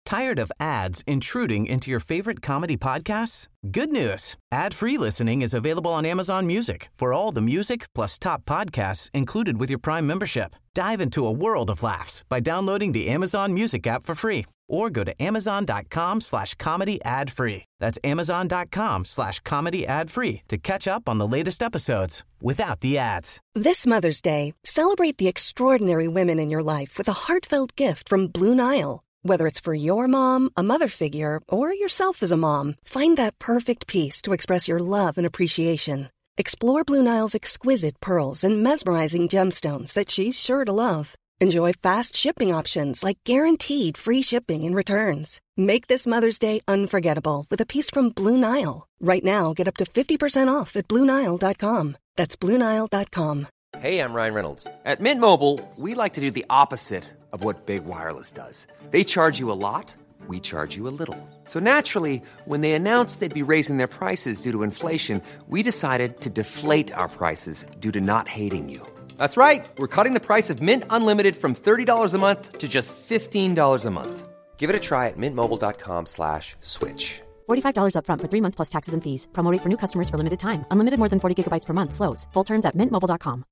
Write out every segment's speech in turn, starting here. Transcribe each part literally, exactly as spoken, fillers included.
Tired of ads intruding into your favorite comedy podcasts? Good news. Ad-free listening is available on Amazon Music for all the music plus top podcasts included with your Prime membership. Dive into a world of laughs by downloading the Amazon Music app for free or go to amazon.com slash comedy ad free. That's amazon.com slash comedy ad free to catch up on the latest episodes without the ads. This Mother's Day, celebrate the extraordinary women in your life with a heartfelt gift from Blue Nile. Whether it's for your mom, a mother figure, or yourself as a mom, find that perfect piece to express your love and appreciation. Explore Blue Nile's exquisite pearls and mesmerizing gemstones that she's sure to love. Enjoy fast shipping options like guaranteed free shipping and returns. Make this Mother's Day unforgettable with a piece from Blue Nile. Right now, get up to fifty percent off at Blue Nile dot com. That's Blue Nile dot com. Hey, I'm Ryan Reynolds. At Mint Mobile, we like to do the opposite of what Big Wireless does. They charge you a lot, we charge you a little. So naturally, when they announced they'd be raising their prices due to inflation, we decided to deflate our prices due to not hating you. That's right. We're cutting the price of Mint Unlimited from thirty dollars a month to just fifteen dollars a month. Give it a try at mintmobile.com slash switch. forty-five dollars up front for three months plus taxes and fees. Promo rate for new customers for limited time. Unlimited more than forty gigabytes per month. Slows full terms at mint mobile dot com.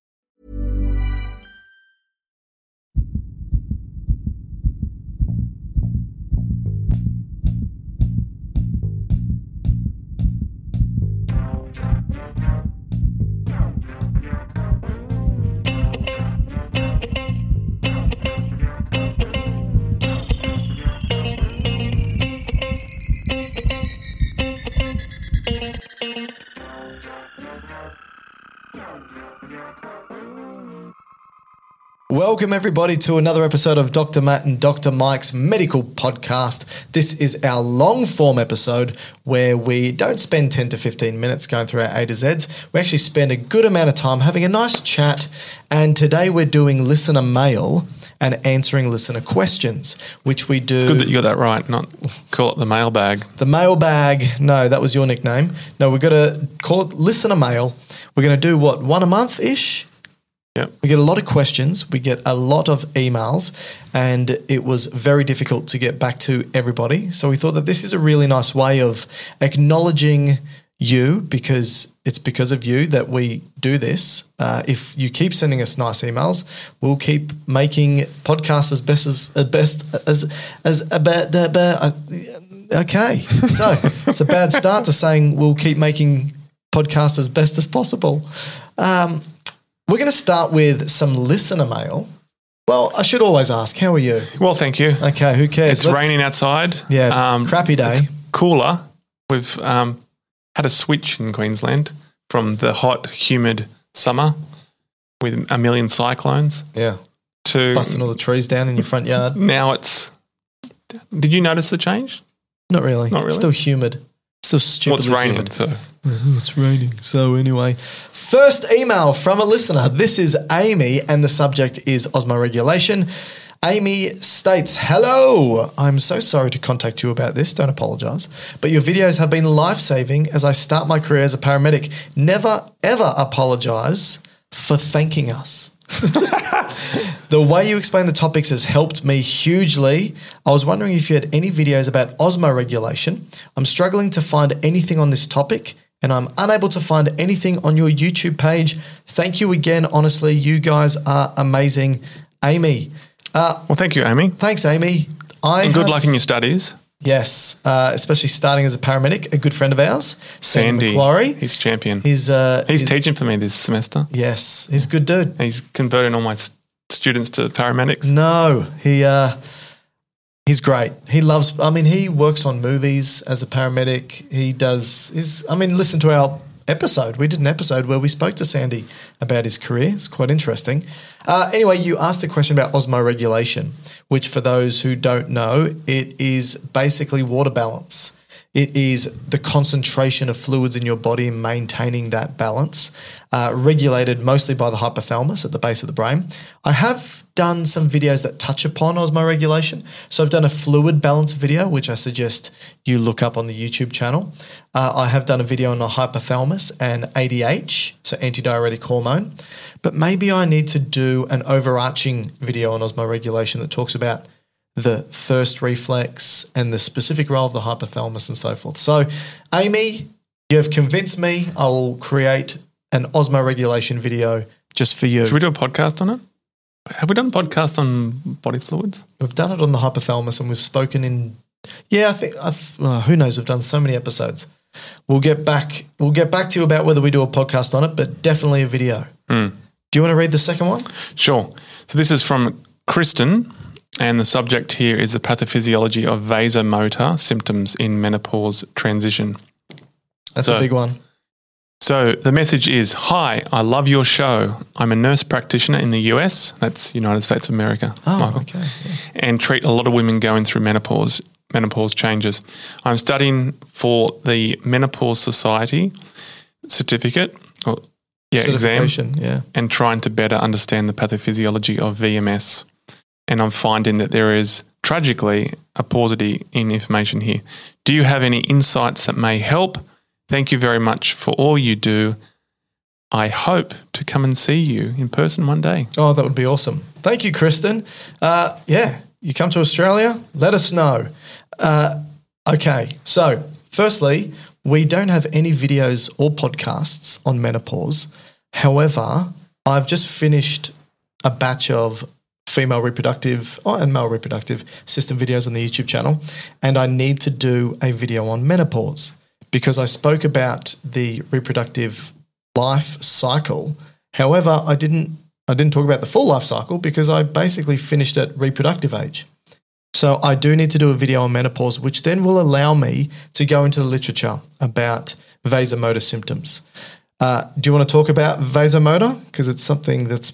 Welcome, everybody, to another episode of Doctor Matt and Doctor Mike's Medical Podcast. This is our long-form episode where we don't spend ten to fifteen minutes going through our A to Zs. We actually spend a good amount of time having a nice chat, and today we're doing listener mail and answering listener questions, which we do. It's good that you got that right, not call it the mailbag. The mailbag. No, that was your nickname. No, we've got to call it listener mail. We're going to do, what, one a month-ish? Yep. We get a lot of questions, we get a lot of emails, and it was very difficult to get back to everybody. So we thought that this is a really nice way of acknowledging you, because it's because of you that we do this. Uh, if you keep sending us nice emails, we'll keep making podcasts as best as, as best as as about uh, okay. So it's a bad start to saying we'll keep making podcasts as best as possible. Um, We're going to start with some listener mail. Well, I should always ask, how are you? Well, thank you. Okay, who cares? It's Let's, raining outside. Yeah, um, crappy day. It's cooler. We've um, had a switch in Queensland from the hot, humid summer with a million cyclones. Yeah. To busting all the trees down in your front yard. Now it's – did you notice the change? Not really. Not really? Still humid. Still stupidly Well, it's raining, humid. so – Oh, it's raining. So anyway, first email from a listener. This is Amy, and the subject is osmoregulation. Amy states, hello, I'm so sorry to contact you about this. Don't apologise. But your videos have been life-saving as I start my career as a paramedic. Never, ever apologise for thanking us. The way you explain the topics has helped me hugely. I was wondering if you had any videos about osmoregulation. I'm struggling to find anything on this topic, and I'm unable to find anything on your YouTube page. Thank you again. Honestly, you guys are amazing. Amy. Uh, well, thank you, Amy. Thanks, Amy. I and good have, luck in your studies. Yes, uh, especially starting as a paramedic. A good friend of ours, Sandy McQuarrie. He's champion. He's uh, he's, he's teaching for me this semester. Yes, he's a good dude. He's converting all my st- students to paramedics. No, he uh, he's great. He loves. I mean, he works on movies as a paramedic. He does. His. I mean, listen to our episode. We did an episode where we spoke to Sandy about his career. It's quite interesting. Uh, anyway, you asked a question about osmoregulation, which for those who don't know, it is basically water balance. It is the concentration of fluids in your body and maintaining that balance, uh, regulated mostly by the hypothalamus at the base of the brain. I have done some videos that touch upon osmoregulation. So I've done a fluid balance video, which I suggest you look up on the YouTube channel. Uh, I have done a video on the hypothalamus and A D H, so antidiuretic hormone. But maybe I need to do an overarching video on osmoregulation that talks about the thirst reflex, and the specific role of the hypothalamus and so forth. So, Amy, you have convinced me. I will create an osmoregulation video just for you. Should we do a podcast on it? Have we done a podcast on body fluids? We've done it on the hypothalamus, and we've spoken in. Yeah, I think. I th- well, who knows? We've done so many episodes. We'll get back. We'll get back to you about whether we do a podcast on it, but definitely a video. Mm. Do you want to read the second one? Sure. So this is from Kristen, and the subject here is the pathophysiology of vasomotor symptoms in menopause transition. That's so, a big one. So the message is, hi, I love your show. I'm a nurse practitioner in the U S, that's United States of America, Oh, Michael, okay. Yeah. and treat a lot of women going through menopause, menopause changes. I'm studying for the Menopause Society certificate, or yeah, exam, Certification, yeah. and trying to better understand the pathophysiology of V M S. And I'm finding that there is, tragically, a paucity in information here. Do you have any insights that may help? Thank you very much for all you do. I hope to come and see you in person one day. Oh, that would be awesome. Thank you, Kristen. Uh, yeah, you come to Australia, let us know. Uh, okay, so firstly, we don't have any videos or podcasts on menopause. However, I've just finished a batch of female reproductive oh, and male reproductive system videos on the YouTube channel, and I need to do a video on menopause because I spoke about the reproductive life cycle. However, I didn't I didn't talk about the full life cycle because I basically finished at reproductive age. So I do need to do a video on menopause, which then will allow me to go into the literature about vasomotor symptoms. Uh, do you want to talk about vasomotor? Because it's something that's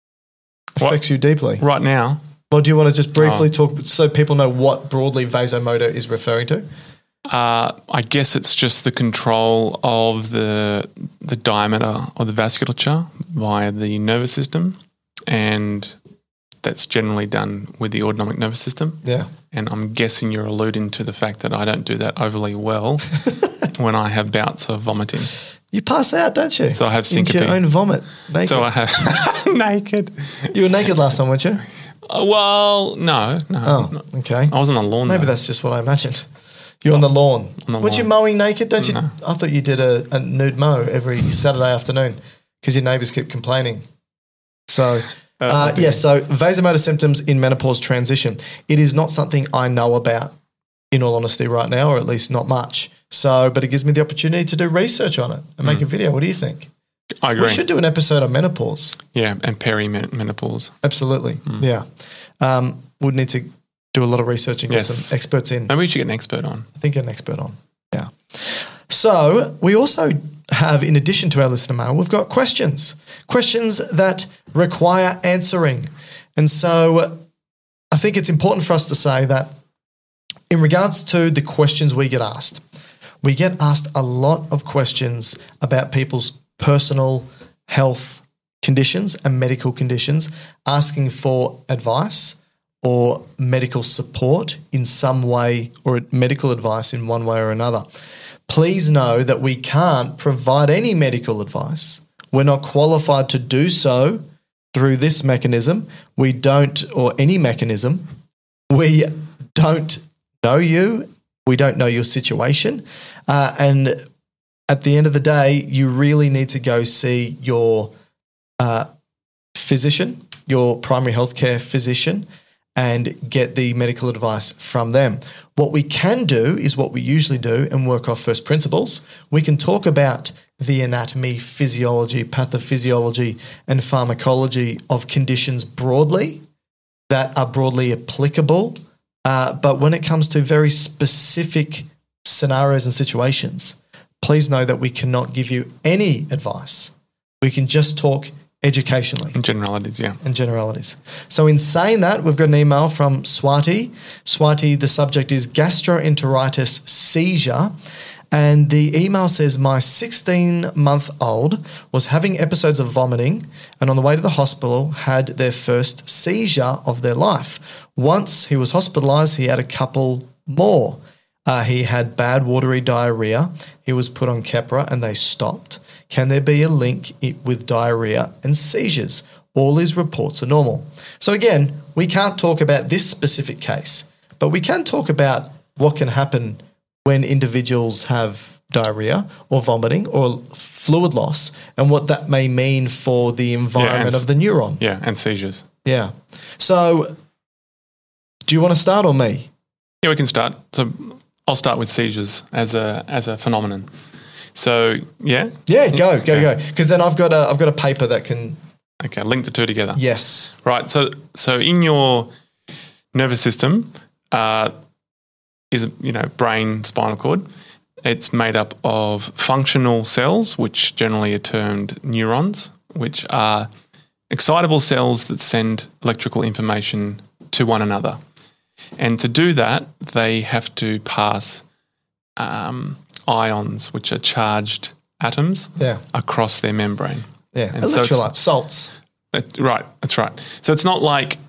affects What? you deeply. Right now, Or do you want to just briefly Oh. talk so people know what broadly vasomotor is referring to? uh, I guess it's just the control of the the diameter of the vasculature via the nervous system, and that's generally done with the autonomic nervous system. Yeah. And I'm guessing you're alluding to the fact that I don't do that overly well when I have bouts of vomiting. You pass out, don't you? So I have Into syncope. your own vomit. Naked. So I have naked. You were naked last time, weren't you? Uh, well, no, no. Oh, no. okay. I was on the lawn. Maybe though. that's just what I imagined. You're on the lawn. On the Weren't you lawn. mowing naked? Don't you? No. I thought you did a, a nude mow every Saturday afternoon because your neighbours keep complaining. So, uh, okay. yeah, so vasomotor symptoms in menopause transition. It is not something I know about, in all honesty, right now, or at least not much. So, but it gives me the opportunity to do research on it and make a video. What do you think? I agree. We should do an episode on menopause. Yeah, and perimenopause. Absolutely. Yeah. Um, would need to do a lot of research and get Yes. some experts in. Maybe we should get an expert on. I think an expert on. Yeah. So we also have, in addition to our listener mail, we've got questions, questions that require answering. And so I think it's important for us to say that in regards to the questions we get asked, we get asked a lot of questions about people's personal health conditions and medical conditions, asking for advice or medical support in some way, or medical advice in one way or another. Please know that we can't provide any medical advice. We're not qualified to do so through this mechanism. We don't, or any mechanism. We don't know you. We don't know your situation. Uh, and at the end of the day, you really need to go see your uh, physician, your primary healthcare physician, and get the medical advice from them. What we can do is what we usually do and work off first principles. We can talk about the anatomy, physiology, pathophysiology, and pharmacology of conditions broadly that are broadly applicable. Uh, but when it comes to very specific scenarios and situations, please know that we cannot give you any advice. We can just talk educationally. In generalities, yeah. And generalities. So in saying that, we've got an email from Swati. Swati, the subject is gastroenteritis seizure. And the email says, my sixteen-month-old was having episodes of vomiting and on the way to the hospital had their first seizure of their life. Once he was hospitalised, he had a couple more. Uh, he had bad watery diarrhea. He was put on Keppra and they stopped. Can there be a link with diarrhea and seizures, all his reports are normal. So again, we can't talk about this specific case, but we can talk about what can happen when individuals have diarrhea or vomiting or fluid loss and what that may mean for the environment yeah, of the neuron. Yeah, and seizures. Yeah. So do you want to start or me? Yeah, we can start. So I'll start with seizures as a as a phenomenon. So yeah, yeah, go go okay. go. Because then I've got a I've got a paper that can okay link the two together. Yes, right. So so in your nervous system uh, is you know brain, spinal cord. It's made up of functional cells, which generally are termed neurons, which are excitable cells that send electrical information to one another. And to do that, they have to pass um, ions, which are charged atoms, yeah. across their membrane. Yeah, and electrolytes, so salts. It, right, that's right. So it's not like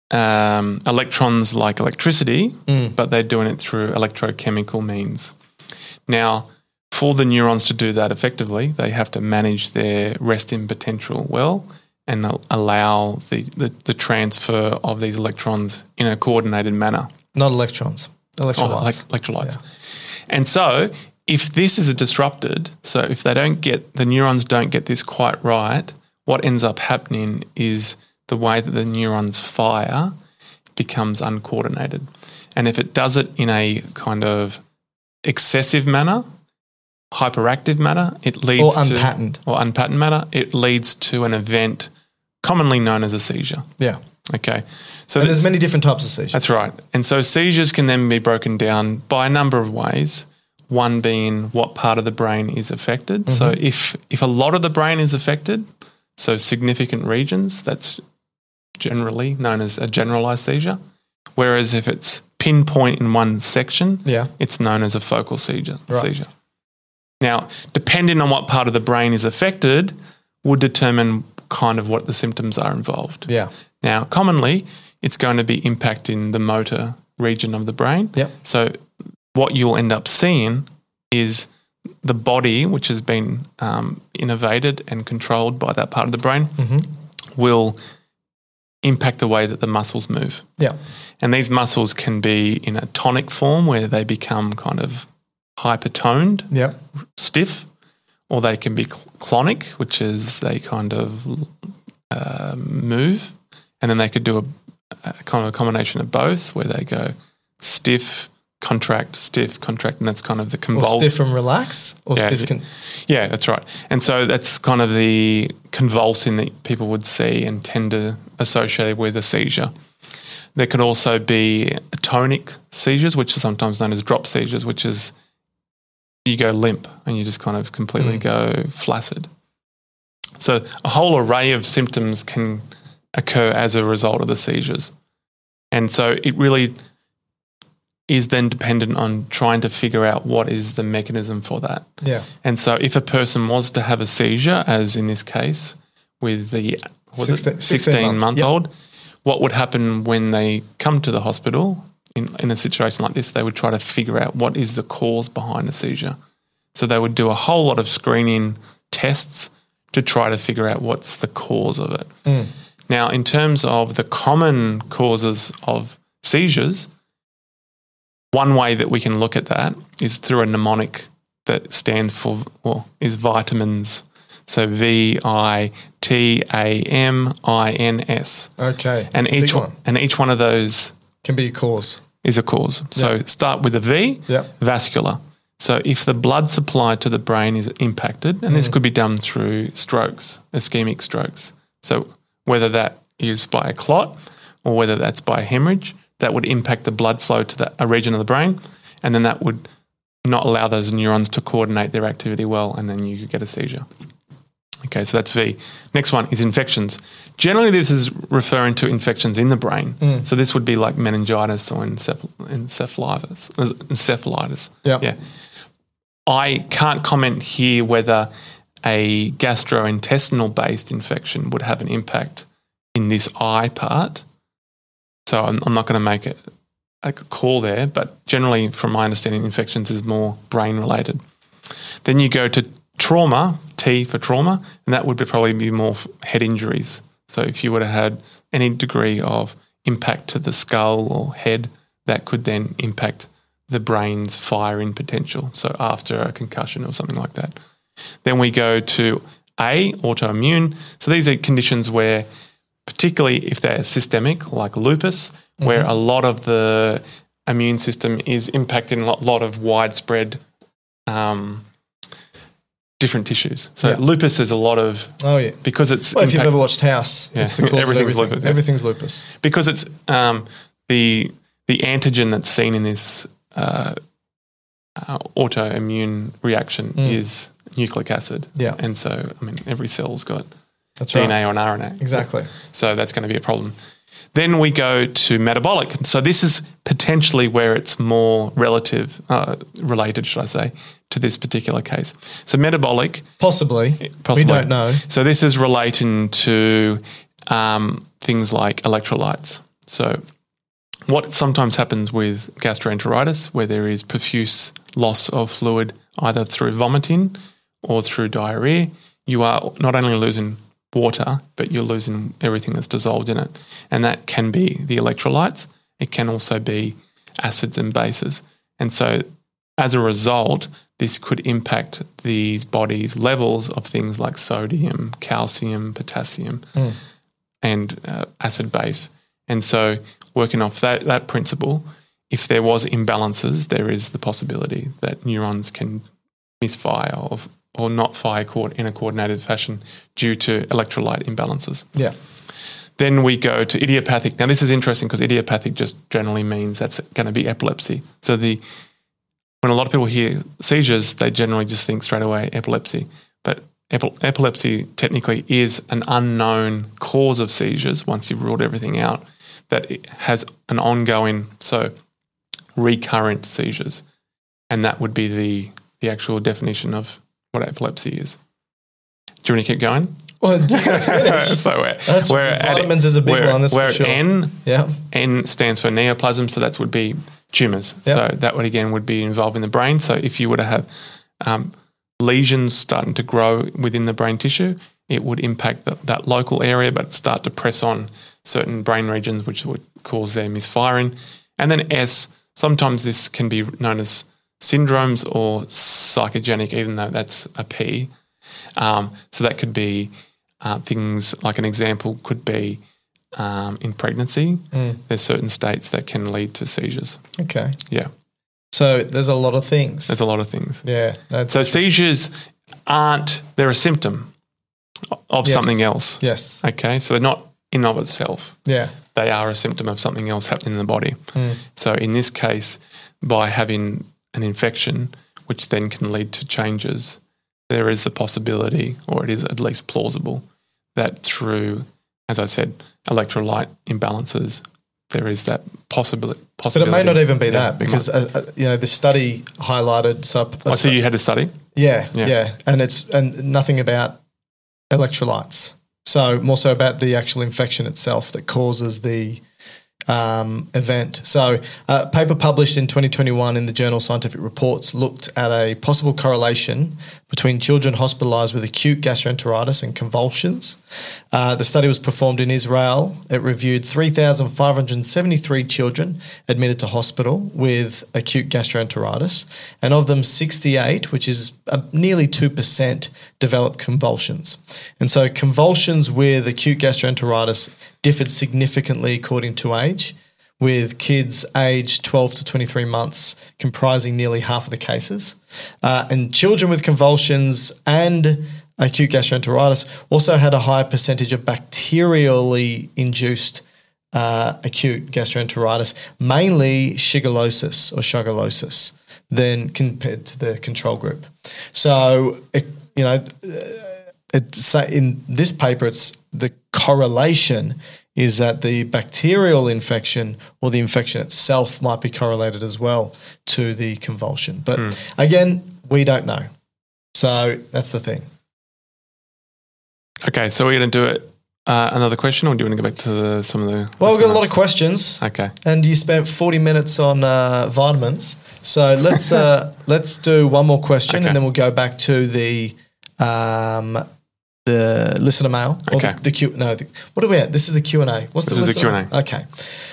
um, electrons like electricity, mm. but they're doing it through electrochemical means. Now, for the neurons to do that effectively, they have to manage their resting potential well and allow the, the, the transfer of these electrons in a coordinated manner. Not electrons, electrolytes. Oh, elect- electrolytes. Yeah. And so if this is disrupted, so if they don't get, the neurons don't get this quite right, what ends up happening is the way that the neurons fire becomes uncoordinated. And if it does it in a kind of excessive manner, hyperactive manner, it leads or to unpatterned. or unpatterned manner, it leads to an event commonly known as a seizure. Yeah. Okay. So and there's many different types of seizures. That's right. And so seizures can then be broken down by a number of ways. One being what part of the brain is affected. Mm-hmm. So if if a lot of the brain is affected, so significant regions, that's generally known as a generalized seizure. Whereas if it's pinpoint in one section, yeah. it's known as a focal seizure. Right. seizure. Now, depending on what part of the brain is affected would determine kind of what the symptoms are involved. Yeah. Now, commonly, it's going to be impacting the motor region of the brain. Yep. So what you'll end up seeing is the body, which has been um, innervated and controlled by that part of the brain, mm-hmm. will impact the way that the muscles move. Yeah. And these muscles can be in a tonic form where they become kind of hypertoned, yep. stiff, or they can be cl- clonic, which is they kind of uh, move, and then they could do a, a kind of a combination of both where they go stiff, contract, stiff, contract, and that's kind of the convulse. Or stiff and relax, or yeah, stiff con- yeah, that's right. And so that's kind of the convulsing that people would see and tend to associate with a seizure. There could also be tonic seizures, which is sometimes known as drop seizures, which is you go limp and you just kind of completely mm. go flaccid. So a whole array of symptoms can occur as a result of the seizures. And so it really is then dependent on trying to figure out what is the mechanism for that. Yeah. And so if a person was to have a seizure, as in this case with the was sixteen, it sixteen-month-old, yep. what would happen when they come to the hospital in, in a situation like this? They would try to figure out what is the cause behind the seizure. So they would do a whole lot of screening tests to try to figure out what's the cause of it. Mm. Now, in terms of the common causes of seizures, one way that we can look at that is through a mnemonic that stands for, well, is vitamins. So V I T A M I N S. Okay. And That's each a big one. and each one of those can be a cause. Is a cause. So yep. start with a V, yep. vascular. So if the blood supply to the brain is impacted, and mm. this could be done through strokes, ischemic strokes. So whether that is by a clot or whether that's by a hemorrhage, that would impact the blood flow to the, a region of the brain, and then that would not allow those neurons to coordinate their activity well, and then you could get a seizure. Okay, so that's V. Next one is infections. Generally, this is referring to infections in the brain. Mm. So this would be like meningitis or enceph- encephalitis. Encephalitis. Yep. Yeah. I can't comment here whether a gastrointestinal-based infection would have an impact in this eye part. So I'm, I'm not going to make a, a call there, but generally, from my understanding, infections is more brain-related. Then you go to trauma, T for trauma, and that would be probably be more head injuries. So if you would have had any degree of impact to the skull or head, that could then impact the brain's firing potential. So after a concussion or something like that. Then we go to A, autoimmune. So these are conditions where, particularly if they're systemic, like lupus, mm-hmm. where a lot of the immune system is impacting a lot of widespread um, different tissues. So yeah. lupus, there's a lot of oh yeah because it's well, if impact- you've ever watched House, yeah. it's the cause everything's of everything. lupus. Yeah. Everything's lupus because it's um, the the antigen that's seen in this uh, uh, autoimmune reaction mm. is nucleic acid. Yeah, and so I mean every cell's got that's D N A right. or an R N A. Exactly. So that's going to be a problem. Then we go to metabolic. So this is potentially where it's more relative, uh, related, should I say, to this particular case. So metabolic. Possibly. possibly. We don't know. So this is relating to um, things like electrolytes. So what sometimes happens with gastroenteritis, where there is profuse loss of fluid either through vomiting or through diarrhea, you are not only losing water, but you're losing everything that's dissolved in it. And that can be the electrolytes. It can also be acids and bases. And so as a result, this could impact these bodies' levels of things like sodium, calcium, potassium, mm. and uh, acid base. And so working off that, that principle, if there was imbalances, there is the possibility that neurons can misfire or or not fire in a coordinated fashion due to electrolyte imbalances. Yeah. Then we go to idiopathic. Now, this is interesting because idiopathic just generally means that's going to be epilepsy. So the when a lot of people hear seizures, they generally just think straight away epilepsy. But epi- epilepsy technically is an unknown cause of seizures once you've ruled everything out, that it has an ongoing, so recurrent seizures. And that would be the, the actual definition of what epilepsy is. Do you want to keep going? Well, you gotta finish. so we're, that's, we're vitamins at, is a big we're, one, that's we're for sure. at N. Yeah. N stands for neoplasm, so that would be tumours. Yep. So that would, again, would be involved in the brain. So if you were to have um, lesions starting to grow within the brain tissue, it would impact the, that local area, but start to press on certain brain regions, which would cause their misfiring. And then S, sometimes this can be known as syndromes or psychogenic, even though that's a P. Um, so that could be uh, things like an example could be um, in pregnancy. Mm. There's certain states that can lead to seizures. Okay. Yeah. So there's a lot of things. There's a lot of things. Yeah. So seizures aren't, they're a symptom of yes. something else. Yes. Okay. So they're not in of itself. Yeah. They are a symptom of something else happening in the body. Mm. So in this case, by having an infection, which then can lead to changes, there is the possibility, or it is at least plausible, that through, as I said, electrolyte imbalances, there is that possibility. But it may not even be yeah, that because, uh, you know, the study highlighted. So, I see you had a study? Yeah, yeah, yeah. And it's and nothing about electrolytes. So more so about the actual infection itself that causes the um, event. So a paper published in twenty twenty-one in the journal Scientific Reports looked at a possible correlation between children hospitalised with acute gastroenteritis and convulsions. Uh, the study was performed in Israel. It reviewed three thousand five hundred seventy-three children admitted to hospital with acute gastroenteritis, and of them sixty-eight, which is uh, nearly two percent, developed convulsions. And so convulsions with acute gastroenteritis differed significantly according to age, with kids aged twelve to twenty-three months comprising nearly half of the cases. Uh, and children with convulsions and acute gastroenteritis also had a higher percentage of bacterially induced uh, acute gastroenteritis, mainly shigellosis or shigellosis, than compared to the control group. So, it, you know, it's, in this paper, it's the correlation is that the bacterial infection or the infection itself might be correlated as well to the convulsion. But mm. again, we don't know. So that's the thing. Okay, so we're going to do it. Uh, another question, or do you want to go back to the, some of the... Well, we've got a lot of questions. Okay. And you spent forty minutes on uh, vitamins. So let's uh, let's do one more question, okay. And then we'll go back to the um, the listener mail. Or Okay. The, the Q. No, the, what are we at? This is the Q and A. What's This the is the listener- Q and A. Okay.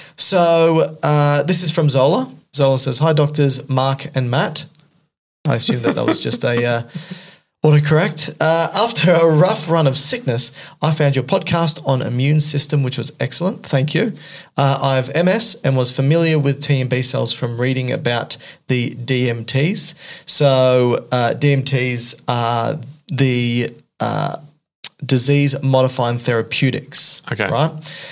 So uh, this is from Zola. Zola says, "Hi, doctors Mark and Matt." I assume that that was just a uh, autocorrect. Uh, after a rough run of sickness, I found your podcast on immune system, which was excellent. Thank you. Uh, I have M S and was familiar with T and B cells from reading about the D M Ts. So uh, D M Ts are the uh, disease-modifying therapeutics. Okay. Right?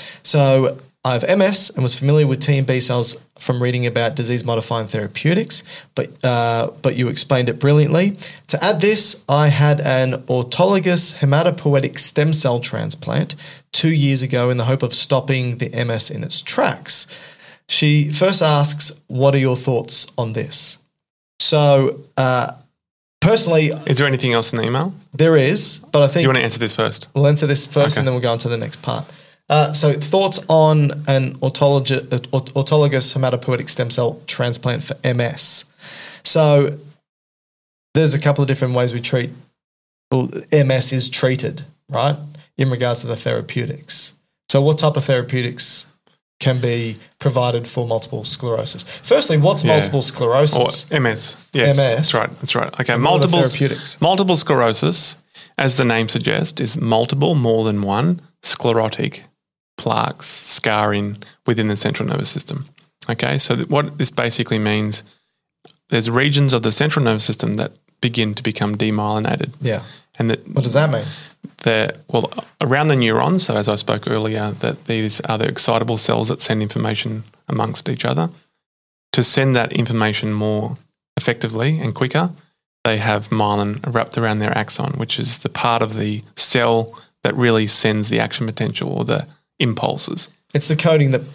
So I have M S and was familiar with T and B cells from reading about disease-modifying therapeutics, but uh, but you explained it brilliantly. To add this, I had an autologous hematopoietic stem cell transplant two years ago in the hope of stopping the M S in its tracks. She first asks, what are your thoughts on this? So uh, personally, Is there anything else in the email? there is, but I Do think you want to answer this first? we'll answer this first Okay. and then we'll go on to the next part. Uh, so thoughts on an autolog- aut- autologous hematopoietic stem cell transplant for M S. So there's a couple of different ways we treat, well, M S is treated, right, in regards to the therapeutics. So what type of therapeutics can be provided for multiple sclerosis? Firstly, what's Yeah. multiple Or sclerosis? M S. Yes, M S. that's right. That's right. Okay, And what are the multiple therapeutics? multiple sclerosis, as the name suggests, is multiple, more than one sclerotic plaques, scarring within the central nervous system. Okay, so that what this basically means, there's regions of the central nervous system that begin to become demyelinated, Yeah. and that What does that mean? they're, well, around the neurons, so as I spoke earlier, that these are the excitable cells that send information amongst each other. To send that information more effectively and quicker, they have myelin wrapped around their axon, which is the part of the cell that really sends the action potential or the impulses. It's the coating that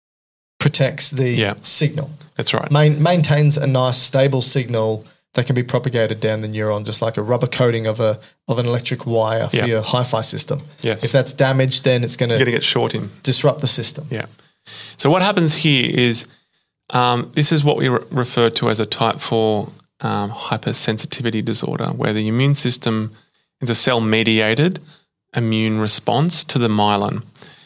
protects the Yeah. signal. That's right. Main, maintains a nice stable signal that can be propagated down the neuron, just like a rubber coating of a of an electric wire for Yeah. your hi-fi system. Yes. If that's damaged, then it's going You're going to to get short in. disrupt the system. Yeah. So what happens here is um, this is what we re- refer to as a type four um, hypersensitivity disorder, where the immune system is a cell-mediated immune response to the myelin.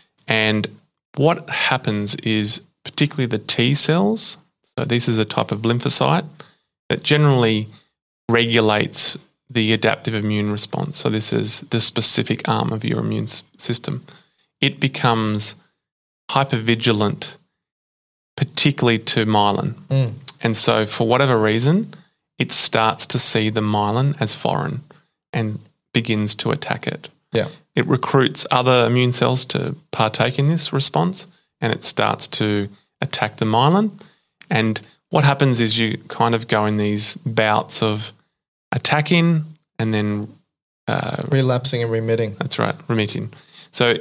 And what happens is particularly the T cells, so this is a type of lymphocyte that generally regulates the adaptive immune response. So this is the specific arm of your immune s- system. It becomes hypervigilant, particularly to myelin. Mm. And so for whatever reason, it starts to see the myelin as foreign and begins to attack it. Yeah. It recruits other immune cells to partake in this response, and it starts to attack the myelin. And what happens is you kind of go in these bouts of attacking and then uh, Relapsing and remitting. that's right, remitting. So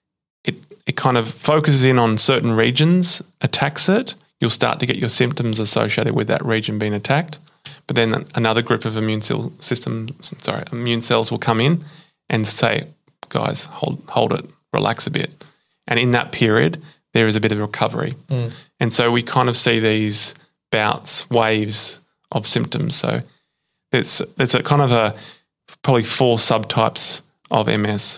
it it kind of focuses in on certain regions, attacks it. You'll start to get your symptoms associated with that region being attacked. But then another group of immune cell systems, sorry, immune cells will come in and say, guys, hold hold it, relax a bit. And in that period, there is a bit of recovery. Mm. And so we kind of see these bouts, waves of symptoms. So there's there's a kind of a probably four subtypes of M S,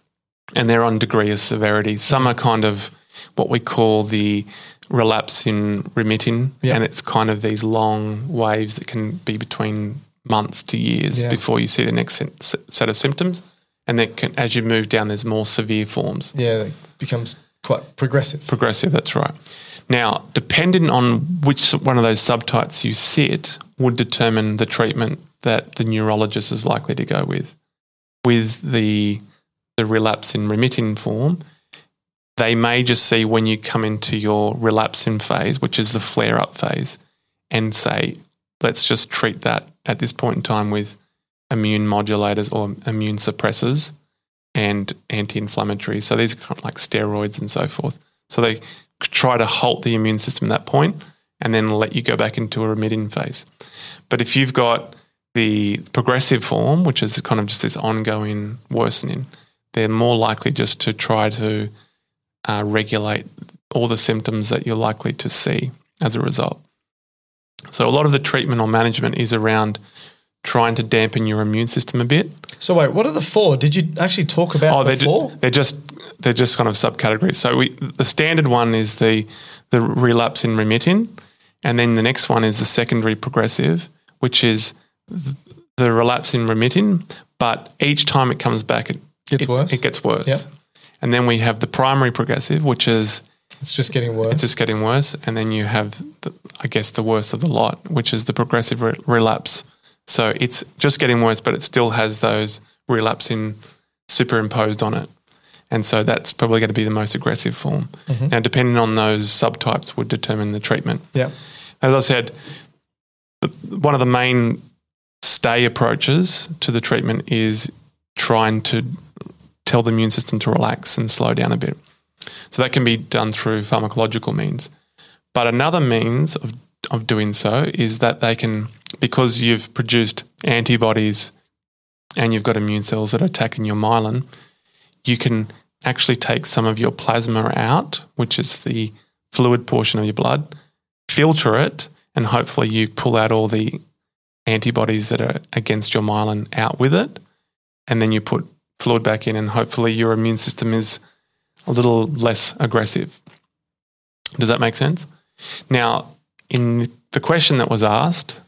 and they're on degree of severity. Some are kind of what we call the relapse in remitting, Yeah. and it's kind of these long waves that can be between months to years Yeah. before you see the next se- set of symptoms. And then can, as you move down, there's more severe forms. Yeah, it becomes quite progressive. Progressive, that's right. Now, depending on which one of those subtypes you sit would determine the treatment that the neurologist is likely to go with. With the the relapse in remitting form, they may just see when you come into your relapsing phase, which is the flare-up phase, and say, let's just treat that at this point in time with immune modulators or immune suppressors and anti-inflammatories. So these are kind of like steroids and so forth. So they try to halt the immune system at that point and then let you go back into a remitting phase. But if you've got the progressive form, which is kind of just this ongoing worsening, they're more likely just to try to uh, regulate all the symptoms that you're likely to see as a result. So a lot of the treatment or management is around trying to dampen your immune system a bit. So wait, what are the four? Did you actually talk about Oh, the they're, four? ju- they're just they're just kind of subcategories. So we the standard one is the the relapse in remitting, and then the next one is the secondary progressive, which is th- the relapse in remitting, but each time it comes back, it Gets it, worse. It gets worse. Yep. And then we have the primary progressive, which is It's just getting worse. it's just getting worse, and then you have, the, I guess, the worst of the lot, which is the progressive re- relapse. So it's just getting worse, but it still has those relapsing superimposed on it. And so that's probably going to be the most aggressive form. Mm-hmm. Now, depending on those subtypes would determine the treatment. Yeah. As I said, the, one of the main stay approaches to the treatment is trying to tell the immune system to relax and slow down a bit. So that can be done through pharmacological means. But another means of, of doing so is that they can, because you've produced antibodies and you've got immune cells that are attacking your myelin, you can actually take some of your plasma out, which is the fluid portion of your blood, filter it, and hopefully you pull out all the antibodies that are against your myelin out with it, and then you put fluid back in, and hopefully your immune system is a little less aggressive. Does that make sense? Now, in the question that was asked,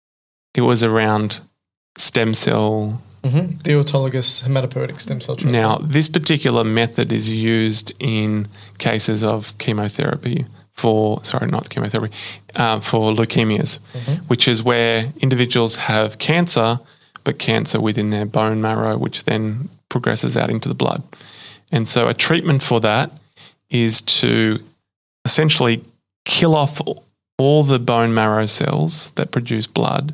it was around stem cell. Mm-hmm. The autologous hematopoietic stem cell transplant. Now, this particular method is used in cases of chemotherapy for, sorry, not chemotherapy, uh, for leukemias, Mm-hmm. which is where individuals have cancer, but cancer within their bone marrow, which then progresses out into the blood. And so a treatment for that is to essentially kill off all the bone marrow cells that produce blood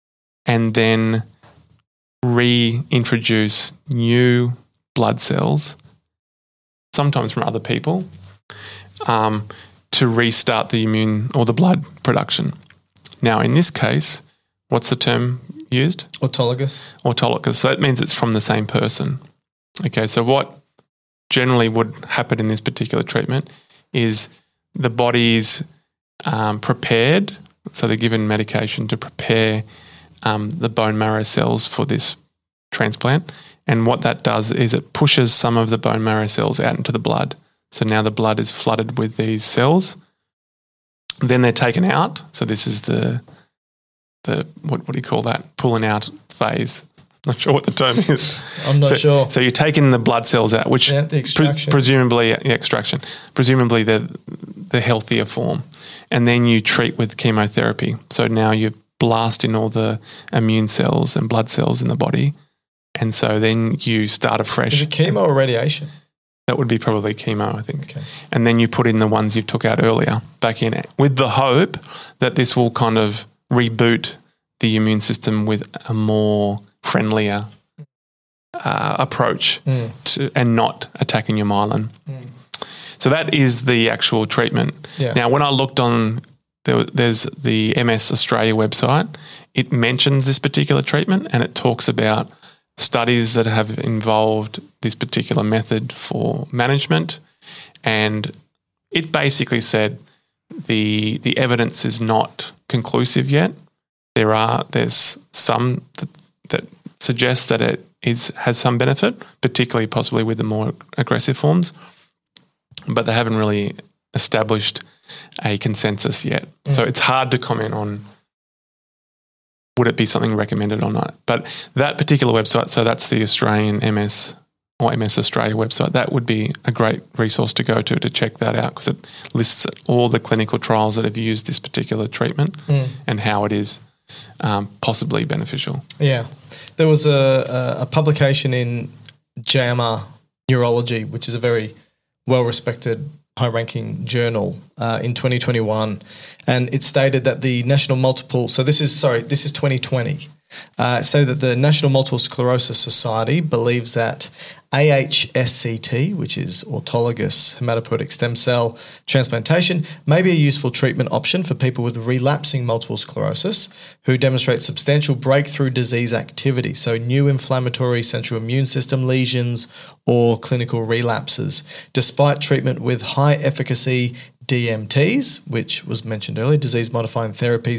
and then reintroduce new blood cells, sometimes from other people, um, to restart the immune or the blood production. Now, in this case, what's the term used? Autologous. Autologous. So that means it's from the same person. Okay, so what generally would happen in this particular treatment is the body's um, prepared, so they're given medication to prepare um, the bone marrow cells for this transplant. And what that does is it pushes some of the bone marrow cells out into the blood. So now the blood is flooded with these cells. Then they're taken out. So this is the, the what, what do you call that? Pulling out phase. Not sure what the term is. I'm not so, sure. So you're taking the blood cells out, which Yeah, the extraction. Pre- presumably the extraction, presumably the the healthier form, and then you treat with chemotherapy. So now you're blasting all the immune cells and blood cells in the body, and so then you start Is afresh. it chemo or radiation? That would be probably chemo, I think. Okay. And then you put in the ones you took out earlier back in, with the hope that this will kind of reboot the immune system with a more friendlier uh, approach Mm. to, and not attacking your myelin. Mm. So that is the actual treatment. Yeah. Now, when I looked on, there, there's the M S Australia website, it mentions this particular treatment and it talks about studies that have involved this particular method for management, and it basically said the the evidence is not conclusive yet. There are there's some that, that suggest that it is has some benefit, particularly possibly with the more aggressive forms, but they haven't really established a consensus yet. Mm. So it's hard to comment on would it be something recommended or not. But that particular website, so that's the Australian M S or M S Australia website, that would be a great resource to go to to check that out, because it lists all the clinical trials that have used this particular treatment mm. and how it is um, possibly beneficial. Yeah. There was a, a, a publication in JAMA Neurology, which is a very well-respected, high-ranking journal uh, in twenty twenty-one, and it stated that the National Multiple, so this is, sorry, this is twenty twenty, uh, it stated that the National Multiple Sclerosis Society believes that A H S C T, which is autologous hematopoietic stem cell transplantation, may be a useful treatment option for people with relapsing multiple sclerosis who demonstrate substantial breakthrough disease activity, so new inflammatory central immune system lesions or clinical relapses, despite treatment with high efficacy D M Ts, which was mentioned earlier, disease-modifying therapies,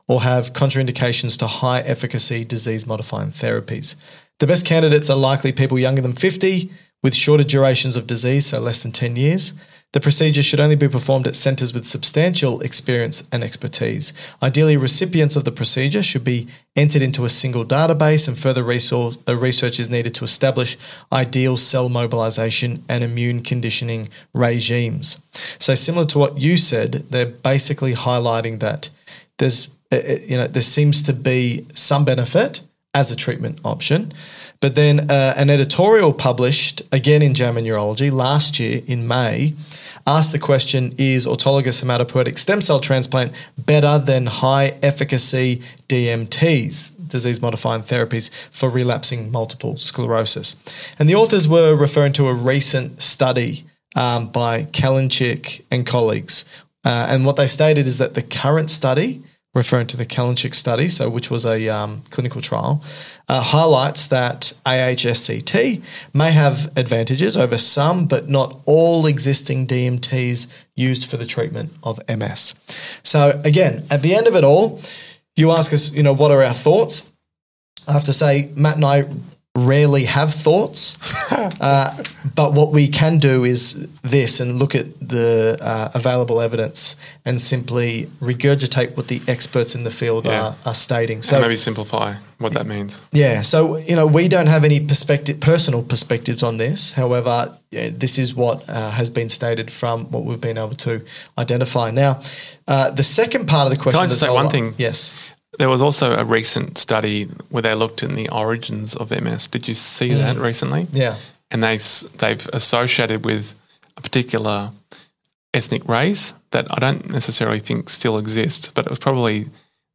or have contraindications to high efficacy disease modifying therapies. The best candidates are likely people younger than fifty with shorter durations of disease, so less than ten years. The procedure should only be performed at centres with substantial experience and expertise. Ideally, recipients of the procedure should be entered into a single database, and further resource, uh, research is needed to establish ideal cell mobilisation and immune conditioning regimes. So similar to what you said, they're basically highlighting that there's, uh, you know, there seems to be some benefit as a treatment option. But then uh, an editorial published, again in JAMA Neurology, last year in May, asked the question, is autologous hematopoietic stem cell transplant better than high-efficacy D M Ts, disease-modifying therapies, for relapsing multiple sclerosis? And the authors were referring to a recent study um, by Kalinchik and colleagues. Uh, and what they stated is that the current study, referring to the Kalinchik study, so which was a um, clinical trial, uh, highlights that A H S C T may have advantages over some, but not all existing D M Ts used for the treatment of M S. So again, at the end of it all, you ask us, you know, what are our thoughts? I have to say, Matt and I rarely have thoughts, uh, but what we can do is this and look at the uh, available evidence and simply regurgitate what the experts in the field Yeah. are, are stating. So And maybe simplify what that means. yeah, so you know we don't have any perspective, personal perspectives on this. However, yeah, this is what uh, has been stated from what we've been able to identify. Now, uh, the second part of the question. Can I just say that's one all- thing? Yes. There was also a recent study where they looked in the origins of M S. Did you see that recently? Yeah. And they s- they've associated with a particular ethnic race that I don't necessarily think still exists, but it was probably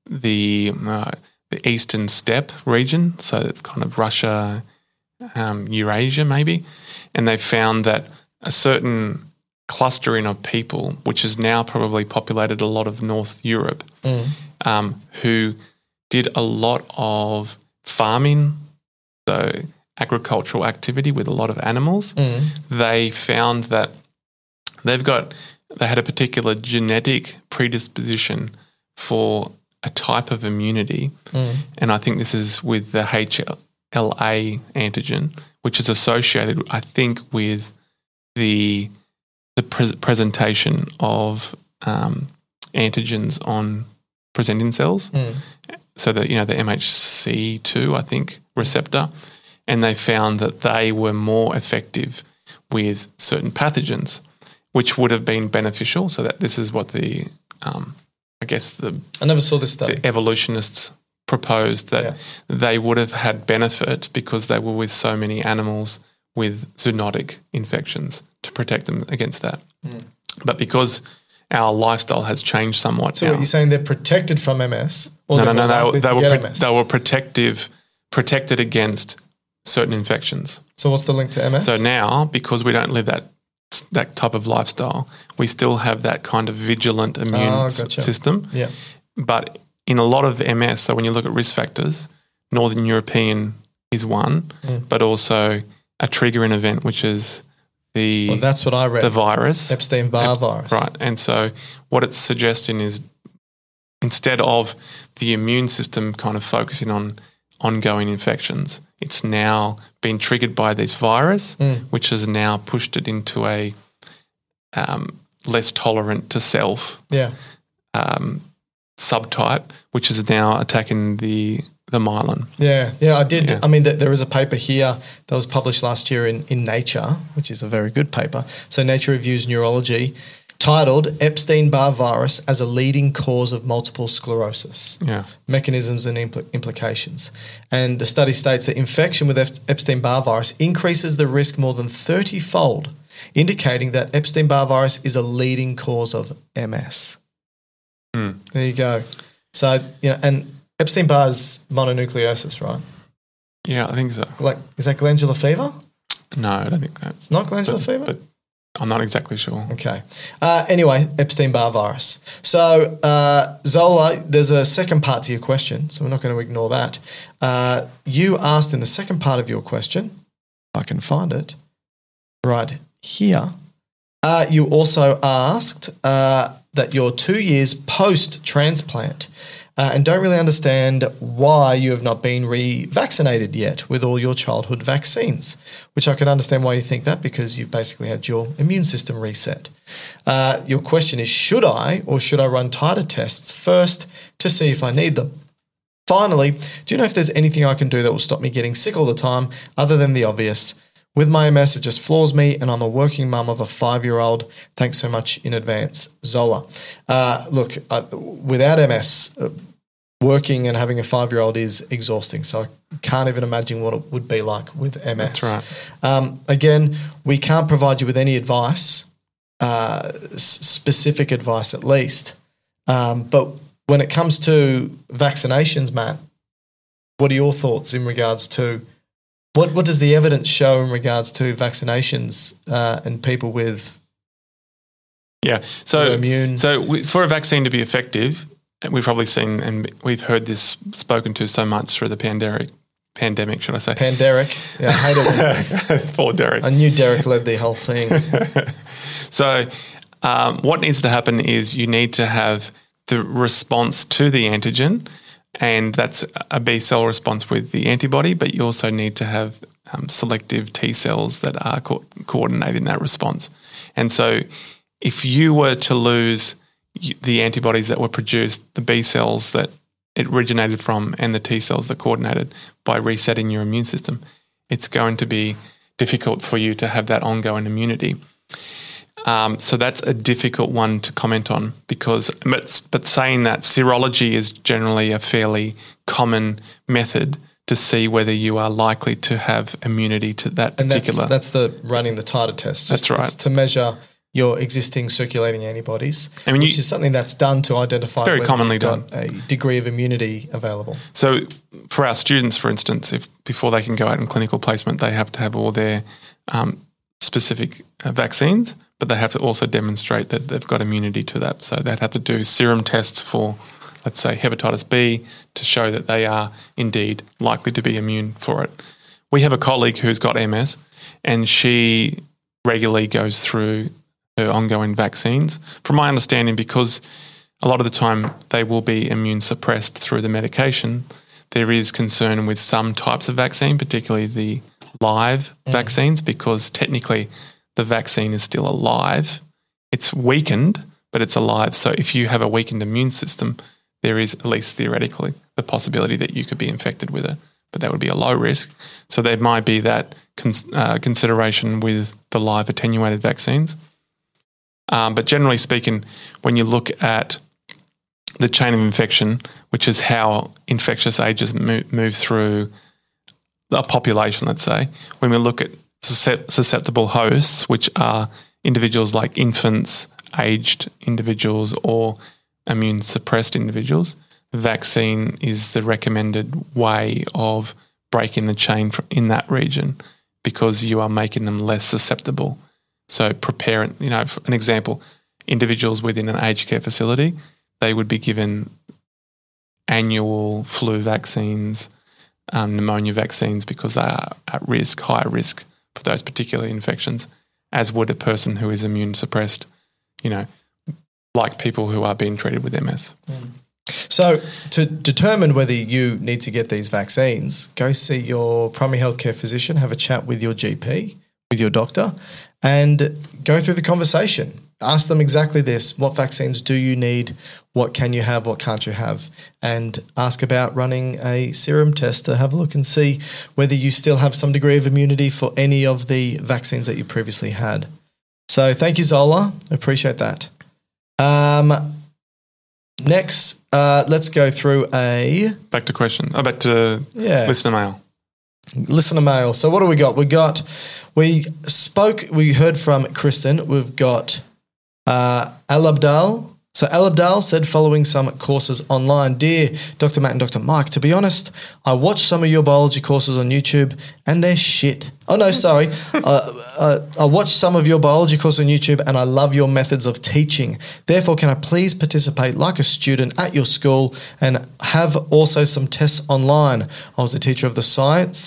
the uh, the Eastern Steppe region. So it's kind of Russia, um, Eurasia maybe, and they found that a certain clustering of people, which has now probably populated a lot of North Europe, Mm. um, who did a lot of farming, so agricultural activity with a lot of animals. Mm. They found that they've got they had a particular genetic predisposition for a type of immunity, Mm. and I think this is with the H L A antigen, which is associated, I think, with the the pre- presentation of um, antigens on presenting cells. Mm. So that, you know, the M H C two, I think, receptor, and they found that they were more effective with certain pathogens, which would have been beneficial. So that this is what the, um, I guess the, I never saw this study. the evolutionists proposed, that Yeah. they would have had benefit because they were with so many animals with zoonotic infections to protect them against that. Mm. But because our lifestyle has changed somewhat So now. what you're saying, they're protected from M S? Or No, no, they're no. They, likely were- they to were get pro- M S? they were protective, protected against certain infections. So what's the link to M S? So now, because we don't live that that type of lifestyle, we still have that kind of vigilant immune Oh, s- gotcha. system. Yeah. But in a lot of M S, so when you look at risk factors, Northern European is one, Mm. but also a triggering event, which is the Well, that's what I read. the virus. Epstein-Barr Epst- virus. Right. And so what it's suggesting is instead of the immune system kind of focusing on ongoing infections, it's now been triggered by this virus, Mm. which has now pushed it into a um, less tolerant to self Yeah. um, subtype, which is now attacking the the myelin. Yeah, yeah, I did. Yeah. I mean, th- there is a paper here that was published last year in, in Nature, which is a very good paper. So Nature Reviews Neurology, titled Epstein-Barr Virus as a Leading Cause of Multiple Sclerosis, Yeah. Mechanisms and Impl- Implications. And the study states that infection with Ep- Epstein-Barr virus increases the risk more than thirty-fold, indicating that Epstein-Barr virus is a leading cause of M S. Mm. There you go. So, you know, and Epstein-Barr is mononucleosis, right? Yeah, I think so. Like, is that glandular fever? No, I don't think that. It's not glandular But, fever? but I'm not exactly sure. Okay. Uh, anyway, Epstein-Barr virus. So, uh, Zola, there's a second part to your question, so we're not going to ignore that. Uh, you asked in the second part of your question, if I can find it, right here, uh, you also asked uh, that you're two years post-transplant, uh, and don't really understand why you have not been re-vaccinated yet with all your childhood vaccines, which I can understand why you think that, because you've basically had your immune system reset. Uh, your question is, should I or should I run titer tests first to see if I need them? Finally, do you know if there's anything I can do that will stop me getting sick all the time other than the obvious? With my M S, it just floors me, and I'm a working mum of a five-year-old. Thanks so much in advance, Zola. Uh, look, uh, without M S, uh, working and having a five-year-old is exhausting, so I can't even imagine what it would be like with M S. That's right. Um, again, we can't provide you with any advice, uh, s- specific advice at least, um, but when it comes to vaccinations, Matt, what are your thoughts in regards to What what does the evidence show in regards to vaccinations uh, and people with Yeah, so immune? So we, for a vaccine to be effective, we've probably seen and we've heard this spoken to so much through the pandemic. Pandemic, should I say? Pandemic. Yeah, I hate it. Poor Derek. I knew Derek led the whole thing. So um, what needs to happen is you need to have the response to the antigen, and that's a B cell response with the antibody, but you also need to have um, selective T cells that are co- coordinating that response. And so if you were to lose the antibodies that were produced, the B cells that it originated from and the T cells that coordinated by resetting your immune system, it's going to be difficult for you to have that ongoing immunity. Um, so that's a difficult one to comment on because, but, but saying that serology is generally a fairly common method to see whether you are likely to have immunity to that And particular. that's, that's the running the titer test. That's right. It's to measure your existing circulating antibodies, I mean, which you, is something that's done to identify very whether commonly you've got a degree of immunity available. So for our students, for instance, if before they can go out in clinical placement, they have to have all their um, specific uh, vaccines, but they have to also demonstrate that they've got immunity to that. So they'd have to do serum tests for, let's say, hepatitis B to show that they are indeed likely to be immune for it. We have a colleague who's got M S, and she regularly goes through her ongoing vaccines. From my understanding, because a lot of the time they will be immune suppressed through the medication, there is concern with some types of vaccine, particularly the live mm. vaccines, because technically the vaccine is still alive. It's weakened, but it's alive. So if you have a weakened immune system, there is at least theoretically the possibility that you could be infected with it, but that would be a low risk. So there might be that cons- uh, consideration with the live attenuated vaccines. Um, but generally speaking, when you look at the chain of infection, which is how infectious agents move, move through a population, let's say, when we look at susceptible hosts, which are individuals like infants, aged individuals, or immune suppressed individuals, vaccine is the recommended way of breaking the chain in that region because you are making them less susceptible. So prepare, you know, for an example, individuals within an aged care facility, they would be given annual flu vaccines, um, pneumonia vaccines because they are at risk, higher risk for those particular infections, as would a person who is immune suppressed, you know, like people who are being treated with M S. Mm. So to determine whether you need to get these vaccines, go see your primary healthcare physician, have a chat with your G P, with your doctor, and go through the conversation. Ask them exactly this: what vaccines do you need? What can you have? What can't you have? And ask about running a serum test to have a look and see whether you still have some degree of immunity for any of the vaccines that you previously had. So thank you, Zola. I appreciate that. Um, next, uh, let's go through a... Back to question. Oh, back to yeah. listener mail. Listener mail. So what do we got? We got... We spoke... We heard from Kristen. We've got... Uh, Al Abdal. So Al Abdal said, following some courses online, dear Doctor Matt and Doctor Mike, to be honest, I watched some of your biology courses on YouTube and they're shit. Oh no, sorry. uh, uh, I watched some of your biology courses on YouTube and I love your methods of teaching. Therefore, can I please participate like a student at your school and have also some tests online? I was a teacher of the science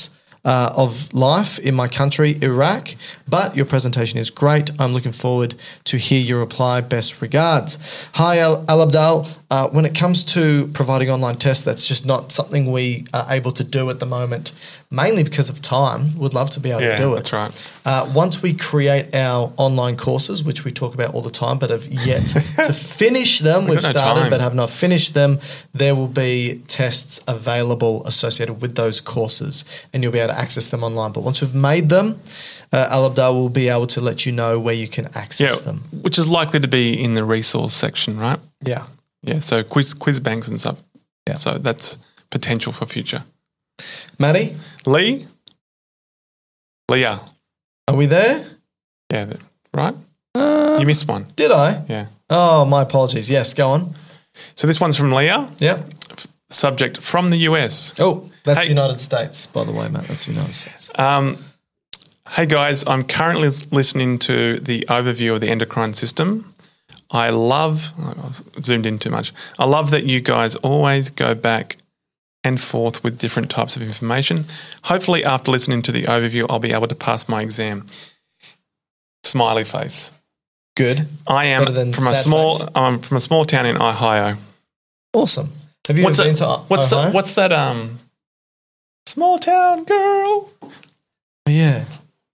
uh, of life in my country, Iraq, but your presentation is great. I'm looking forward to hear your reply. Best regards. Hi, Al, Al Abdal. Uh, when it comes to providing online tests, that's just not something we are able to do at the moment, mainly because of time. Would love to be able Yeah, to do it. that's right. Uh, once we create our online courses, which we talk about all the time, but have yet to finish them, we've got no started time. but have not finished them, there will be tests available associated with those courses, and you'll be able to access them online. But once we've made them, uh, Al Abdal will be able to let you know where you can access Yeah, them. which is likely to be in the resource section, right? Yeah. Yeah, so quiz quiz banks and stuff. Yeah. So that's potential for future. Maddie, Lee? Leah. are we there? Yeah, that- right? Uh, You missed one. did I? Yeah. Oh, my apologies. Yes, go on. So this one's from Leah. Yep. Subject from the U S. Oh, that's Hey. United States, by the way, Matt. That's United States. Um, hey guys, I'm currently s- listening to the overview of the endocrine system. I love, I've zoomed in too much. I love that you guys always go back and forth with different types of information. Hopefully, after listening to the overview, I'll be able to pass my exam. Smiley face. Good. I am Better than from a sad small. face. I'm from a small town in Ohio. Awesome. Have you What's ever that? been to What's Ohio? that? What's that? Um, small town girl Oh, yeah.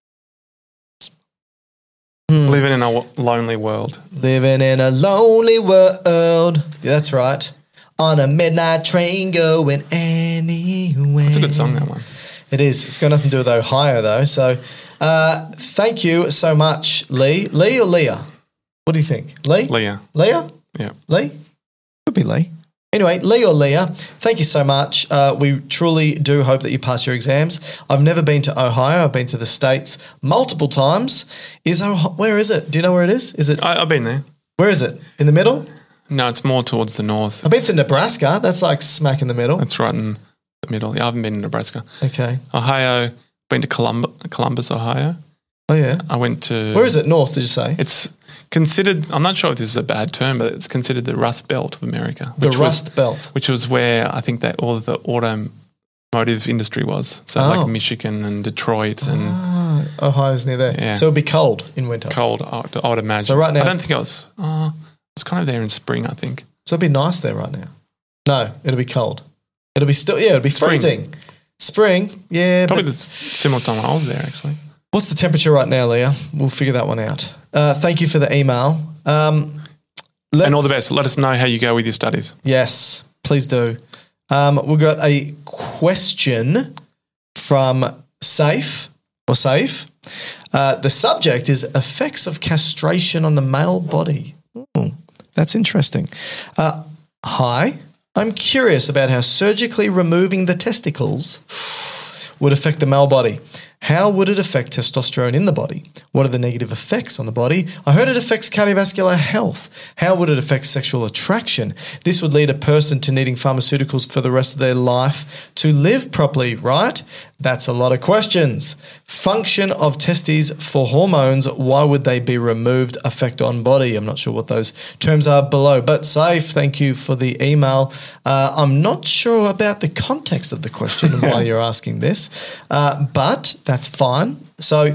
Hmm. living in a w- lonely world. Living in a lonely world. Yeah, that's right. On a midnight train going anywhere. It's a good song, that one. It is. It's got nothing to do with Ohio, though. So uh, thank you so much, Lee. Lee or Leah? What do you think? Lee? Leah. Leah? Yeah. Lee? Could be Lee. Anyway, Lee or Leah, thank you so much. Uh, we truly do hope that you pass your exams. I've never been to Ohio. I've been to the States multiple times. Is Ohio, where is it? Do you know where it is? Is it, I, I've been there. where is it? In the middle? No, it's more towards the north. I've been to Nebraska. That's like smack in the middle. That's right in the middle. Yeah, I haven't been in Nebraska. Okay. Ohio, been to Colum- Columbus, Ohio. Oh, yeah. I went to... Where is it? North, did you say? It's considered, I'm not sure if this is a bad term, but it's considered the Rust Belt of America. The which Rust was, Belt. Which was where I think that all of the automotive industry was. So Oh. like Michigan and Detroit and Ah, Ohio's near there. Yeah. So it'll be cold in winter. cold, I would, I would imagine. So right now- I don't think I was, uh, it's kind of there in spring, I think. So it'll be nice there right now. No, it'll be cold. It'll be still, yeah, it'll be Spring. freezing. Spring, yeah. Probably but the s- similar time I was there, actually. what's the temperature right now, Leah? We'll figure that one out. Uh, thank you for the email. Um, And all the let's- best. Let us know how you go with your studies. Yes, please do. Um, we've got a question from Safe or Safe. Uh, the subject is effects of castration on the male body. Ooh, that's interesting. Uh, hi, I'm curious about how surgically removing the testicles would affect the male body. How would it affect testosterone in the body? What are the negative effects on the body? I heard it affects cardiovascular health. How would it affect sexual attraction? This would lead a person to needing pharmaceuticals for the rest of their life to live properly, right? That's a lot of questions. Function of testes for hormones. Why would they be removed? Effect on body. I'm not sure what those terms are below, but Safe, thank you for the email. Uh, I'm not sure about the context of the question and why you're asking this, uh, but that's fine. So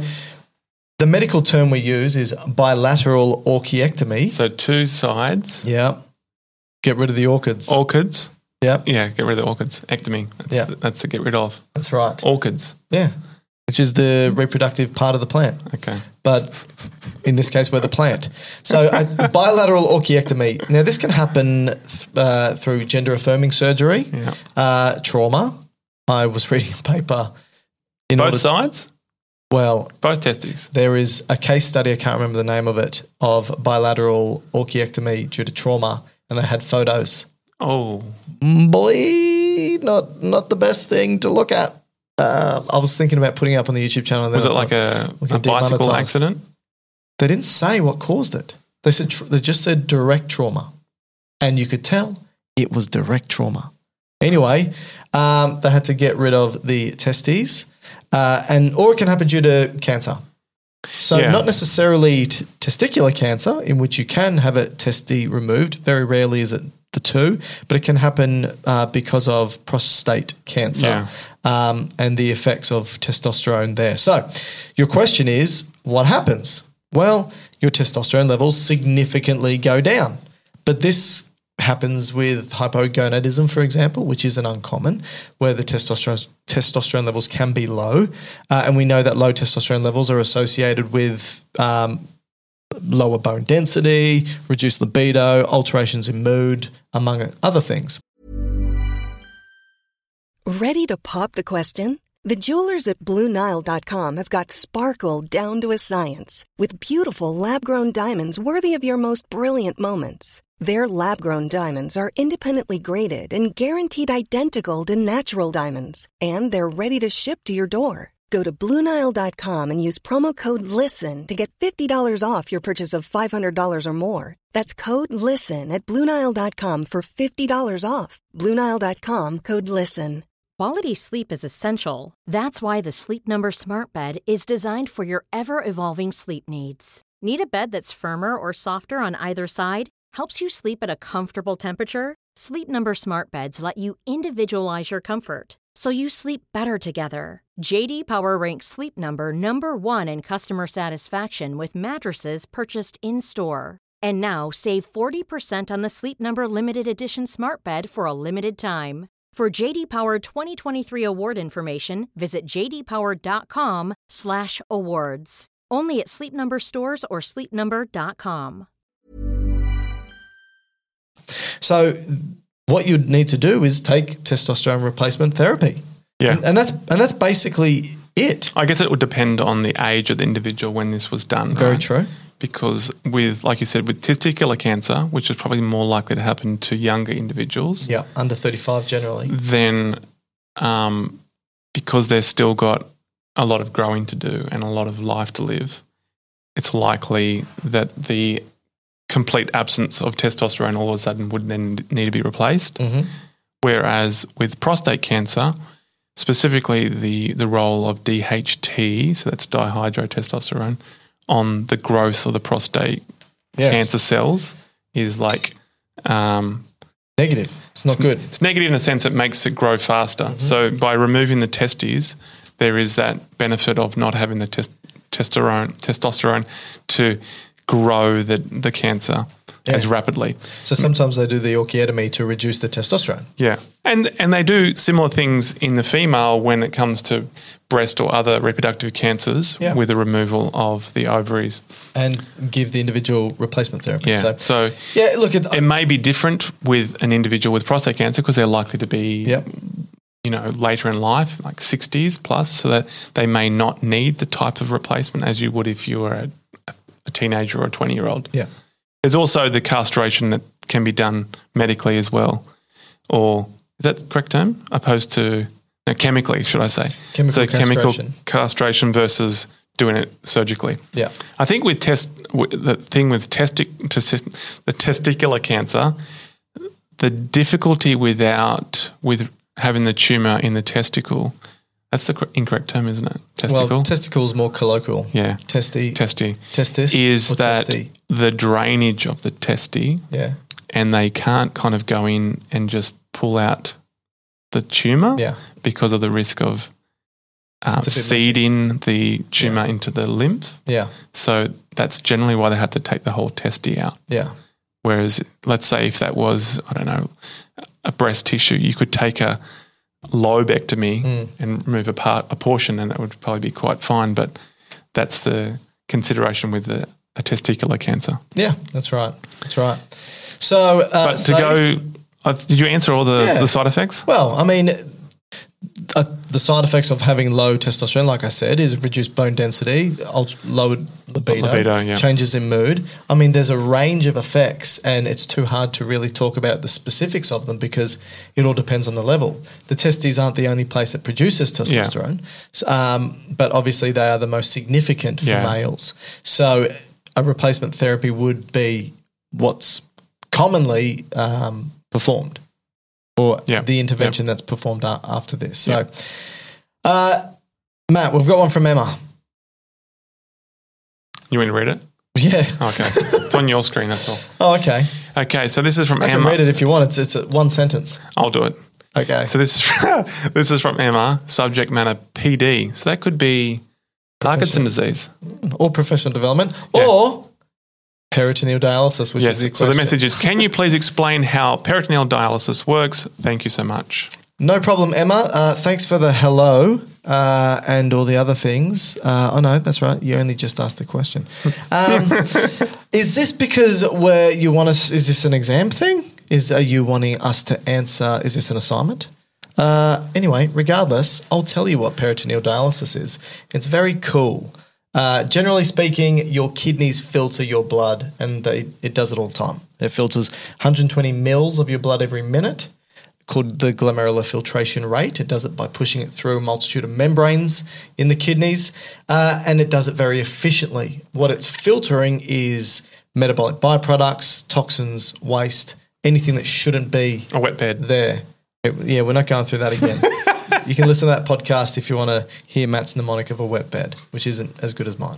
the medical term we use is bilateral orchiectomy. So two sides, Yeah. Get rid of the orchids. orchids. Yeah, Yeah, get rid of the orchids. Ectomy. That's, Yeah. the, that's to get rid of. that's right. Orchids. Yeah. Which is the reproductive part of the plant. Okay. But in this case, we're the plant. So a bilateral orchiectomy. Now, this can happen th- uh, through gender-affirming surgery, Yeah. uh, trauma. I was reading a paper. In Both order, sides? well, Both testes. there is a case study, I can't remember the name of it, of bilateral orchiectomy due to trauma, and they had photos. Oh. Boy, not not the best thing to look at. Uh, I was thinking about putting it up on the YouTube channel. And then Was I it like thought, a, we can a bicycle demonetize. accident? They didn't say what caused it. They said tr- they just said direct trauma, and you could tell it was direct trauma. Anyway, um, they had to get rid of the testes, uh, and or it can happen due to cancer. So Yeah. not necessarily t- testicular cancer, in which you can have a testes removed. Very rarely is it the two, but it can happen uh, because of prostate cancer Yeah. um, and the effects of testosterone there. So your question is, what happens? Well, your testosterone levels significantly go down, but this happens with hypogonadism, for example, which isn't uncommon, where the testosterone testosterone levels can be low, uh, and we know that low testosterone levels are associated with um, lower bone density, reduced libido, alterations in mood, among other things. Ready to pop the question? The jewelers at Blue Nile dot com have got sparkle down to a science with beautiful lab-grown diamonds worthy of your most brilliant moments. Their lab-grown diamonds are independently graded and guaranteed identical to natural diamonds, and they're ready to ship to your door. Go to Blue Nile dot com and use promo code LISTEN to get fifty dollars off your purchase of five hundred dollars or more. That's code LISTEN at Blue Nile dot com for fifty dollars off. Blue Nile dot com, code LISTEN. Quality sleep is essential. That's why the Sleep Number Smart Bed is designed for your ever-evolving sleep needs. Need a bed that's firmer or softer on either side? Helps you sleep at a comfortable temperature? Sleep Number Smart Beds let you individualize your comfort, so you sleep better together. J D Power ranks Sleep Number number one in customer satisfaction with mattresses purchased in-store. And now save forty percent on the Sleep Number Limited Edition Smart Bed for a limited time. For J D Power twenty twenty-three award information, visit j d power dot com slash awards. Only at Sleep Number stores or sleep number dot com. So what you'd need to do is take testosterone replacement therapy. Yeah. And, and that's and that's basically it. I guess it would depend on the age of the individual when this was done. Very right? true. Because with, like you said, with testicular cancer, which is probably more likely to happen to younger individuals, Yeah, under thirty-five generally. then um, because they've still got a lot of growing to do and a lot of life to live, it's likely that the complete absence of testosterone all of a sudden would then need to be replaced. Mm-hmm. Whereas with prostate cancer, specifically the, the role of D H T, so that's dihydrotestosterone, on the growth of the prostate Yes. cancer cells is like um, Negative. It's not good. it's negative in the sense it makes it grow faster. So by removing the testes, there is that benefit of not having the tes- testosterone testosterone to grow the, the cancer Yeah. as rapidly. So sometimes they do the orchiotomy to reduce the testosterone. Yeah. And and they do similar things in the female when it comes to breast or other reproductive cancers Yeah. with the removal of the ovaries. And give the individual replacement therapy. Yeah. So, So, yeah, look, it, it may be different with an individual with prostate cancer because they're likely to be, Yep. you know, later in life, like sixties plus, so that they may not need the type of replacement as you would if you were a, a teenager or a twenty-year-old. yeah. There's also the castration that can be done medically as well, or is that the correct term? Opposed to no, chemically, should I say? Chemical so chemical castration. castration versus doing it surgically. Yeah. I think with test w- the thing with testic tes- the testicular cancer, the difficulty without with having the tumor in the testicle. That's the cor- incorrect term, isn't it? Testicle. Well, testicle is more colloquial. yeah. Testy. Testy. testis. Is or that testy. the drainage of the testy, Yeah. and they can't kind of go in and just pull out the tumor Yeah. because of the risk of uh, It's a bit messy. seeding the tumor into the lymph. Yeah. So that's generally why they have to take the whole testy out. Yeah. Whereas, let's say if that was, I don't know, a breast tissue, you could take a lobectomy Mm. and remove a part, a portion, and it would probably be quite fine. But that's the consideration with the, a testicular cancer. Yeah. That's right. That's right. So, uh, But to so go, if- uh, did you answer all the, Yeah. the side effects? well, I mean, uh, the side effects of having low testosterone, like I said, is reduced bone density, ult- lowered libido, Libido, yeah. changes in mood. I mean, there's a range of effects, and it's too hard to really talk about the specifics of them because it all depends on the level. The testes aren't the only place that produces testosterone, S- um, but obviously they are the most significant for Yeah. males. So a replacement therapy would be what's commonly um, performed, or Yeah. the intervention that's performed a- after this. So, uh, Matt, we've got one from Emma. You want to read it? Yeah. Okay. It's on your screen, that's all. Oh, okay. Okay, so this is from I can Emma. read it if you want. It's it's a one sentence. I'll do it. Okay. So this is this is from Emma, subject matter P D. So that could be Parkinson's disease. Or professional development. Yeah. Or peritoneal dialysis, which Yes. is the So the question. message is, can you please explain how peritoneal dialysis works? Thank you so much. No problem, Emma. Uh, thanks for the hello uh, and all the other things. Uh, oh, no, that's right. You only just asked the question. Um, is this because where you want us? Is this an exam thing? Is Are you wanting us to answer? Is this an assignment? Uh, anyway, regardless, I'll tell you what peritoneal dialysis is. It's very cool. Uh, generally speaking, your kidneys filter your blood, and they, it does it all the time. It filters one hundred twenty mils of your blood every minute, called the glomerular filtration rate. It does it by pushing it through a multitude of membranes in the kidneys, uh, and it does it very efficiently. What it's filtering is metabolic byproducts, toxins, waste, anything that shouldn't be A wet bed. there. Yeah, we're not going through that again. You can listen to that podcast if you want to hear Matt's mnemonic of a wet bed, which isn't as good as mine.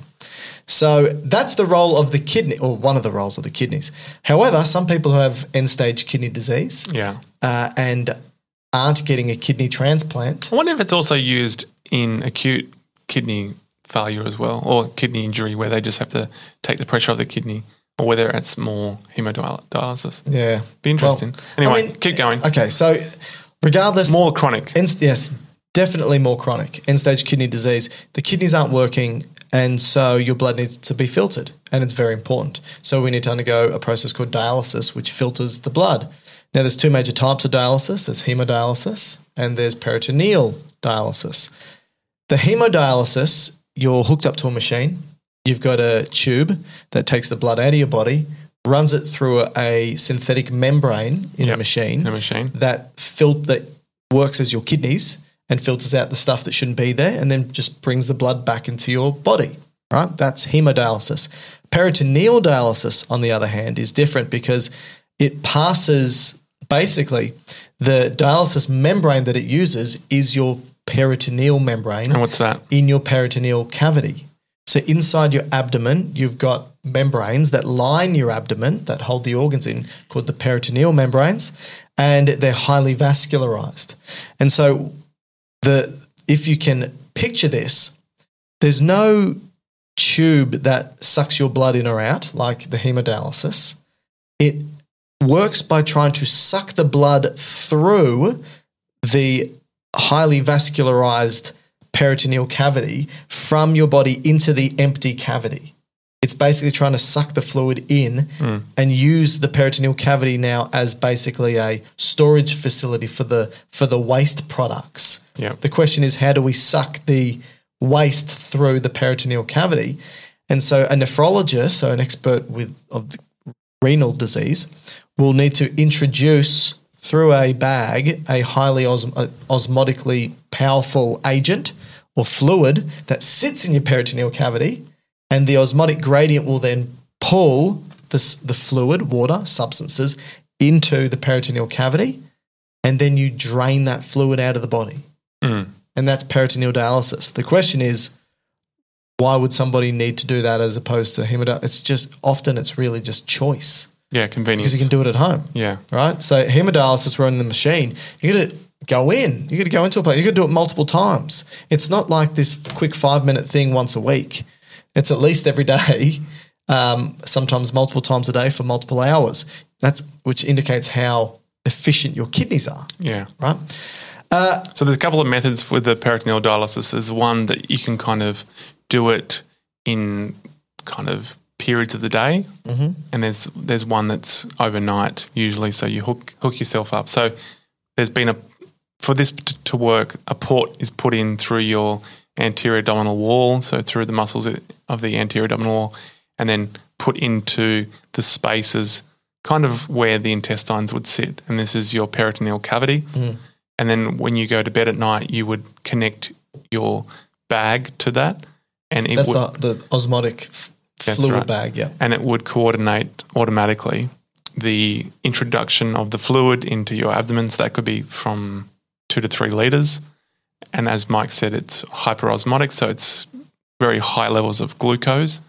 So that's the role of the kidney, or one of the roles of the kidneys. However, some people who have end-stage kidney disease Yeah. uh, and aren't getting a kidney transplant. I wonder if it's also used in acute kidney failure as well, or kidney injury where they just have to take the pressure off the kidney, or whether it's more hemodialysis. Yeah. Be interesting. Well, anyway, I mean, keep going. Okay, so regardless. More chronic. End, yes, definitely more chronic. End-stage kidney disease. The kidneys aren't working, and so your blood needs to be filtered, and it's very important. So we need to undergo a process called dialysis, which filters the blood. Now, there's two major types of dialysis. There's hemodialysis and there's peritoneal dialysis. The hemodialysis, you're hooked up to a machine. You've got a tube that takes the blood out of your body, runs it through a, a synthetic membrane in Yep, a machine, in a machine. that fil- that works as your kidneys and filters out the stuff that shouldn't be there, and then just brings the blood back into your body. Right? That's hemodialysis. Peritoneal dialysis, on the other hand, is different because it passes basically the dialysis membrane that it uses is your peritoneal membrane. And what's that? In your peritoneal cavity. So inside your abdomen, you've got membranes that line your abdomen that hold the organs in, called the peritoneal membranes, and they're highly vascularized. And so the if you can picture this, there's no tube that sucks your blood in or out like the hemodialysis. It works by trying to suck the blood through the highly vascularized peritoneal cavity from your body into the empty cavity. It's basically trying to suck the fluid in mm. and use the peritoneal cavity now as basically a storage facility for the for the waste products. Yep. The question is, how do we suck the waste through the peritoneal cavity? And so a nephrologist, so an expert with of renal disease, will need to introduce through a bag a highly os- osmotically powerful agent or fluid that sits in your peritoneal cavity, and the osmotic gradient will then pull this, the fluid, water, substances into the peritoneal cavity, and then you drain that fluid out of the body. Mm. And that's peritoneal dialysis. The question is, why would somebody need to do that as opposed to hemodialysis? It's just, often it's really just choice. Yeah, convenience. Because you can do it at home. Yeah. Right? So hemodialysis, we're in the machine. You got to go in. You got to go into a place. You got to do it multiple times. It's not like this quick five-minute thing once a week. It's at least every day, um, sometimes multiple times a day for multiple hours. That's which indicates how efficient your kidneys are. Yeah. Right? Uh, so there's a couple of methods with the peritoneal dialysis. There's one that you can kind of do it in kind of periods of the day, mm-hmm. and there's there's one that's overnight usually. So you hook hook yourself up. So there's been a for this t- to work, a port is put in through your anterior abdominal wall, so through the muscles of the anterior abdominal wall, and then put into the spaces kind of where the intestines would sit. And this is your peritoneal cavity. Mm. And then when you go to bed at night, you would connect your bag to that. And it That's would, the, the osmotic f- fluid right. bag, yeah. And it would coordinate automatically the introduction of the fluid into your abdomen. So that could be from two to three litres. And as Mike said, it's hyperosmotic, so it's very high levels of glucose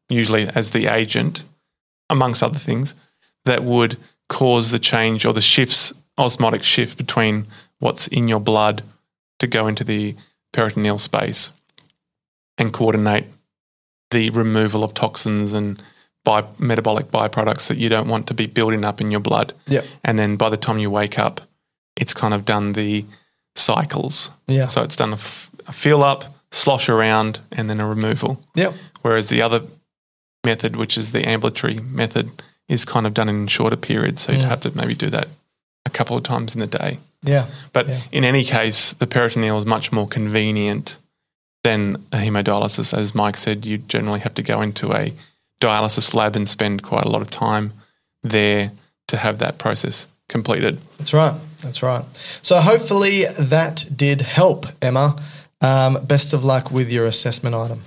usually as the agent, amongst other things, that would cause the change or the shifts, osmotic shift between what's in your blood to go into the peritoneal space and coordinate the removal of toxins and by metabolic byproducts that you don't want to be building up in your blood. Yeah. And then by the time you wake up, it's kind of done the cycles. Yeah. So it's done a, f- a fill up, slosh around, and then a removal. Yep. Whereas the other method, which is the ambulatory method, is kind of done in shorter periods. So you'd Yeah. have to maybe do that a couple of times in the day. Yeah. But Yeah. in any case, the peritoneal is much more convenient than a hemodialysis. As Mike said, you generally have to go into a dialysis lab and spend quite a lot of time there to have that process completed. That's right. That's right. So hopefully that did help, Emma. Um, best of luck with your assessment item.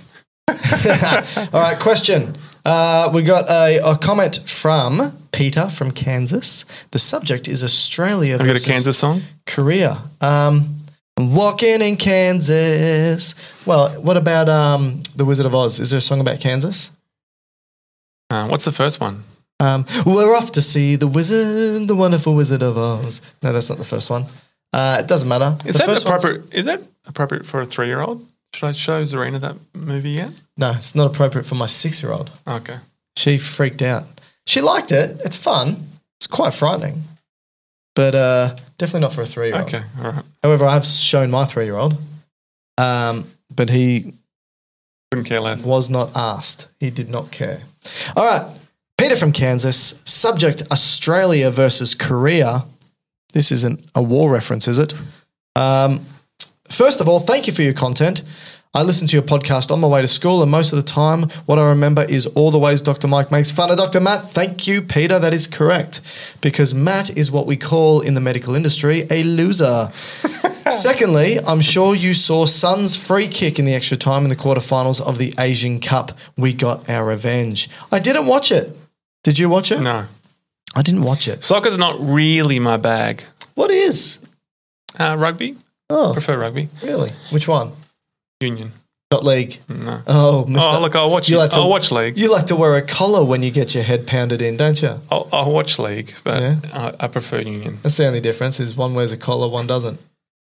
All right, question. Uh, we got a, a comment from Peter from Kansas. The subject is Australia Have you got a versus Kansas song? Korea. Um, I'm walking in Kansas. Well, what about um, The Wizard of Oz? Is there a song about Kansas? Uh, what's the first one? Um, we're off to see the wizard, the wonderful Wizard of Oz. No, that's not the first one. Uh, it doesn't matter. Is The that first one's- appropriate? Is that appropriate for a three-year-old? Should I show Zarina that movie yet? No, it's not appropriate for my six-year-old. Okay. She freaked out. She liked it. It's fun. It's quite frightening, but uh, definitely not for a three-year-old. Okay. All right. However, I've shown my three-year-old, um, but he Couldn't care less. was not asked. He did not care. All right. Peter from Kansas. Subject Australia versus Korea. This isn't a war reference, is it? Um, first of all, thank you for your content. I listen to your podcast on my way to school, and most of the time what I remember is all the ways Doctor Mike makes fun of Doctor Matt. Thank you, Peter. That is correct, because Matt is what we call in the medical industry a loser. Secondly, I'm sure you saw Sun's free kick in the extra time in the quarterfinals of the Asian Cup. We got our revenge. I didn't watch it. Did you watch it? No. I didn't watch it. Soccer's not really my bag. What is? Uh, rugby? Oh, Prefer rugby. really? Which one? Union. Not league. No. Oh, Mister Oh, look, I'll watch You it. like to- I'll watch league. You like to wear a collar when you get your head pounded in, don't you? I'll, I'll watch league, but Yeah. I, I prefer union. That's the only difference is one wears a collar, one doesn't.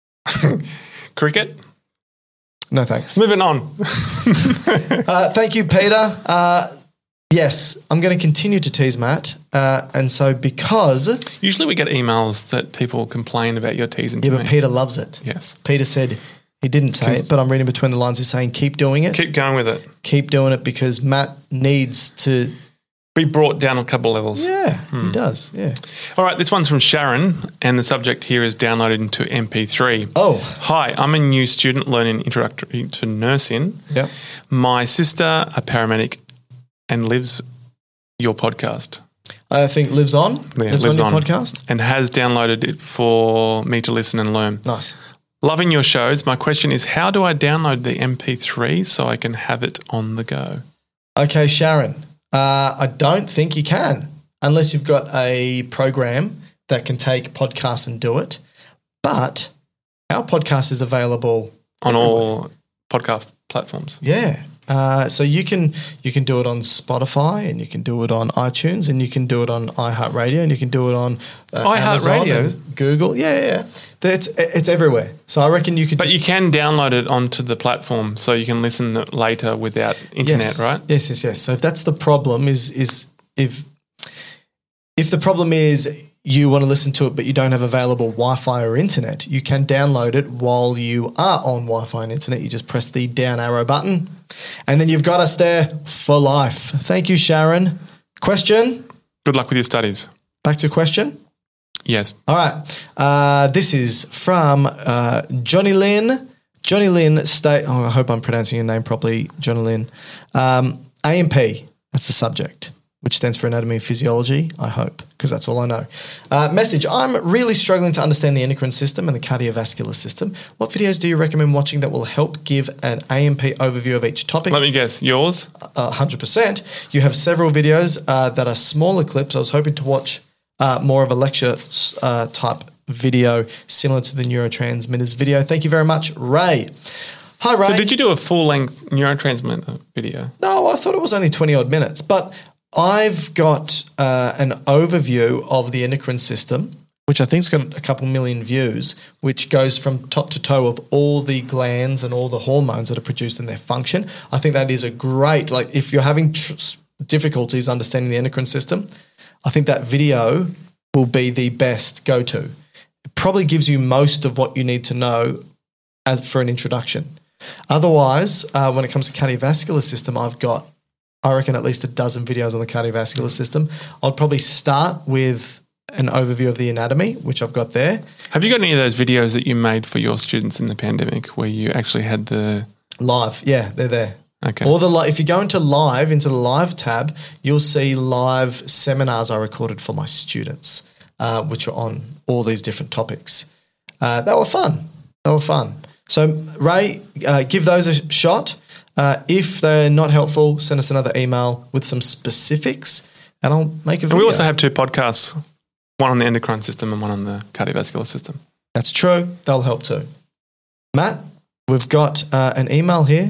Cricket? No thanks. Moving on. Uh, thank you, Peter. Uh, yes, I'm going to continue to tease Matt. Uh, and so because, yeah, Usually we get emails that people complain about your teasing to but me. Peter loves it. Yes. Peter said, he didn't say it, but I'm reading between the lines. He's saying, keep doing it. Keep going with it. Keep doing it because Matt needs to. Be brought down a couple levels. Yeah, he does. Yeah. All right, this one's from Sharon, and the subject here is downloaded into M P three. Oh. Hi, I'm a new student learning introductory to nursing. Yep. My sister, a paramedic, and lives your podcast. I think Lives On. Yeah, lives, lives on your on. podcast. And has downloaded it for me to listen and learn. Nice. Loving your shows. My question is, how do I download the M P three so I can have it on the go? Okay, Sharon. Uh, I don't think you can unless you've got a program that can take podcasts and do it. But our podcast is available On everywhere. all podcast platforms. Yeah. Uh, so you can you can do it on Spotify and you can do it on iTunes and you can do it on iHeartRadio and you can do it on uh, Amazon iHeartRadio? and Google. Yeah, yeah, yeah. It's it's everywhere. So I reckon you could. But just, you can download it onto the platform so you can listen later without internet, yes. right? Yes, yes, yes. So if that's the problem, is is if if the problem is you want to listen to it but you don't have available Wi-Fi or internet, you can download it while you are on Wi-Fi and internet. You just press the down arrow button, and then you've got us there for life. Thank you, Sharon. Question. Good luck with your studies. Back to question. Yes. All right. Uh, this is from uh, Johnny Lynn. Johnny Lynn state. Oh, I hope I'm pronouncing your name properly, Johnny Lynn. Um, A M P. That's the subject, which stands for anatomy and physiology. I hope, because that's all I know. Uh, message. I'm really struggling to understand the endocrine system and the cardiovascular system. What videos do you recommend watching that will help give an A M P overview of each topic? Let me guess. Yours? Uh, one hundred percent. You have several videos uh, that are smaller clips. I was hoping to watch uh, more of a lecture uh, type video similar to the neurotransmitters video. Thank you very much, Ray. Hi, Ray. So did you do a full-length neurotransmitter video? No, I thought it was only twenty odd minutes, but I've got uh, an overview of the endocrine system, which I think's got a couple million views, which goes from top to toe of all the glands and all the hormones that are produced and their function. I think that is a great, like if you're having tr- difficulties understanding the endocrine system, I think that video will be the best go-to. It probably gives you most of what you need to know as for an introduction. Otherwise, uh, when it comes to cardiovascular system, I've got, I reckon, at least a dozen videos on the cardiovascular system. I'd probably start with an overview of the anatomy, which I've got there. Have you got any of those videos that you made for your students in the pandemic where you actually had the... Live, yeah, they're there. Okay. Or the li- if you go into live, into the live tab, you'll see live seminars I recorded for my students, uh, which are on all these different topics. Uh, they were fun. They were fun. So, Ray, uh, give those a shot. Uh, if they're not helpful, send us another email with some specifics and I'll make a video. And we also have two podcasts, one on the endocrine system and one on the cardiovascular system. That's true. They'll help too. Matt, we've got uh, an email here.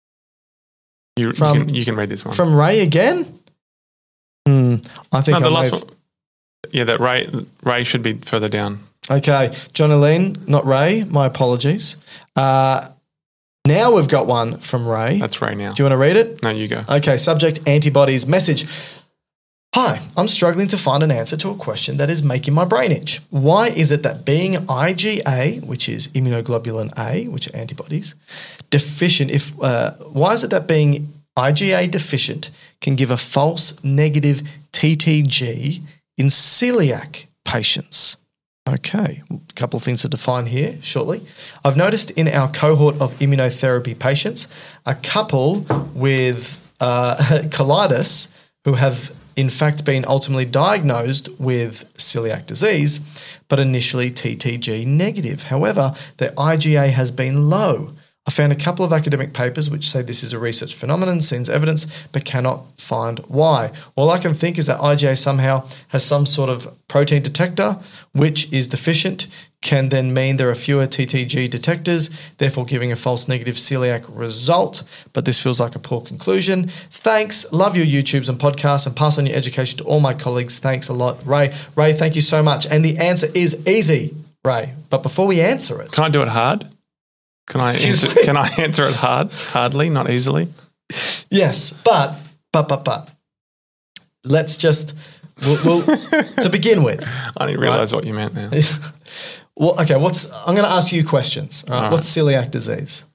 You, from, you, can, you can read this one. From Ray again? Hmm, I think no, the I last have... one. Yeah, that Ray, Ray should be further down. Okay. Jonaline, not Ray. My apologies. Uh, now we've got one from Ray. That's Ray now. Do you want to read it? No, you go. Okay. Subject, antibodies. Message. Hi, I'm struggling to find an answer to a question that is making my brain itch. Why is it that being IgA, which is immunoglobulin A, which are antibodies, deficient, if uh, why is it that being IgA deficient can give a false negative T T G in celiac patients? Okay, a couple of things to define here shortly. I've noticed in our cohort of immunotherapy patients, a couple with uh, colitis who have in fact been ultimately diagnosed with celiac disease, but initially T T G negative. However, their IgA has been low. I found a couple of academic papers which say this is a research phenomenon, seems evidence, but cannot find why. All I can think is that IgA somehow has some sort of protein detector which is deficient, can then mean there are fewer T T G detectors, therefore giving a false negative celiac result. But this feels like a poor conclusion. Thanks. Love your YouTubes and podcasts and pass on your education to all my colleagues. Thanks a lot, Ray. Ray, thank you so much. And the answer is easy, Ray. But before we answer it... Can I do it hard? Can I Excuse answer, me? Can I answer it hard? Hardly, not easily. Yes, but, but, but, but. Let's just... We'll, we'll, to begin with... I didn't realise right? what you meant now. Well, okay, what's... I'm going to ask you questions. All right? All right. What's celiac disease?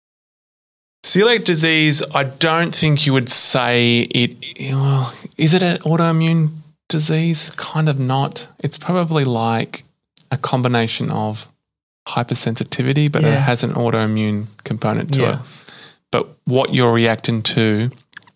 Celiac disease, I don't think you would say it... Well, is it an autoimmune disease? Kind of not. It's probably like a combination of hypersensitivity, but Yeah. it has an autoimmune component to Yeah. it. But what you're reacting to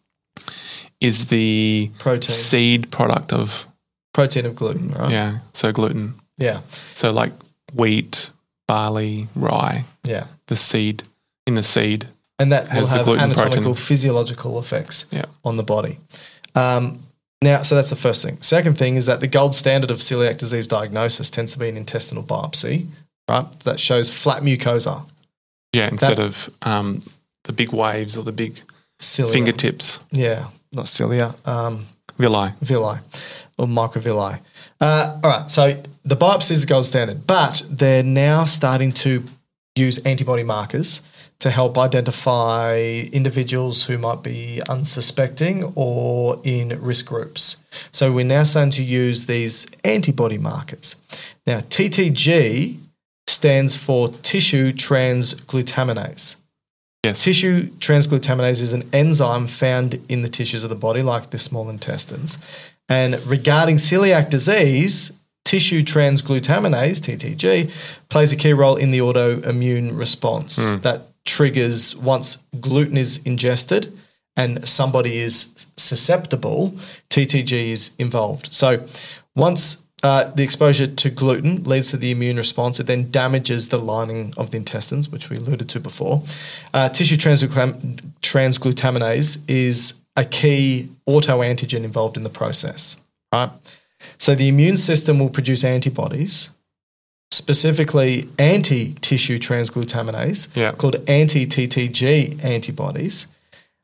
is the Protein. seed product of, Protein of gluten, right? yeah, so gluten. Yeah, So like wheat, barley, rye, yeah. the seed, in the seed. And that Has will the have gluten anatomical, protein. physiological effects Yeah. on the body. Um, now, so that's the first thing. Second thing is that the gold standard of celiac disease diagnosis tends to be an intestinal biopsy, right? That shows flat mucosa. Yeah, instead That- of um, the big waves or the big Cilia. fingertips, Yeah, not cilia. Um, villi. villi or microvilli. Uh, all right, so the biopsy is the gold standard, but they're now starting to use antibody markers to help identify individuals who might be unsuspecting or in risk groups. So we're now starting to use these antibody markers. Now, T T G stands for tissue transglutaminase. Yes. Tissue transglutaminase is an enzyme found in the tissues of the body, like the small intestines. And regarding celiac disease, tissue transglutaminase, T T G, plays a key role in the autoimmune response that triggers once gluten is ingested and somebody is susceptible, T T G is involved. So once Uh, the exposure to gluten leads to the immune response. It then damages the lining of the intestines, which we alluded to before. Uh, tissue transglutam- transglutaminase is a key autoantigen involved in the process, right? So the immune system will produce antibodies, specifically anti-tissue transglutaminase, Yeah. called anti-T T G antibodies,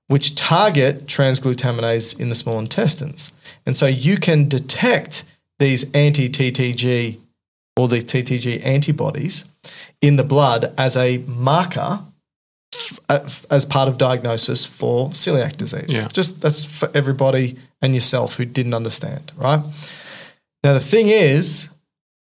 which target transglutaminase in the small intestines. And so you can detect these anti-T T G or the T T G antibodies in the blood as a marker f- as part of diagnosis for celiac disease. Yeah. Just that's for everybody and yourself who didn't understand, right? Now, the thing is,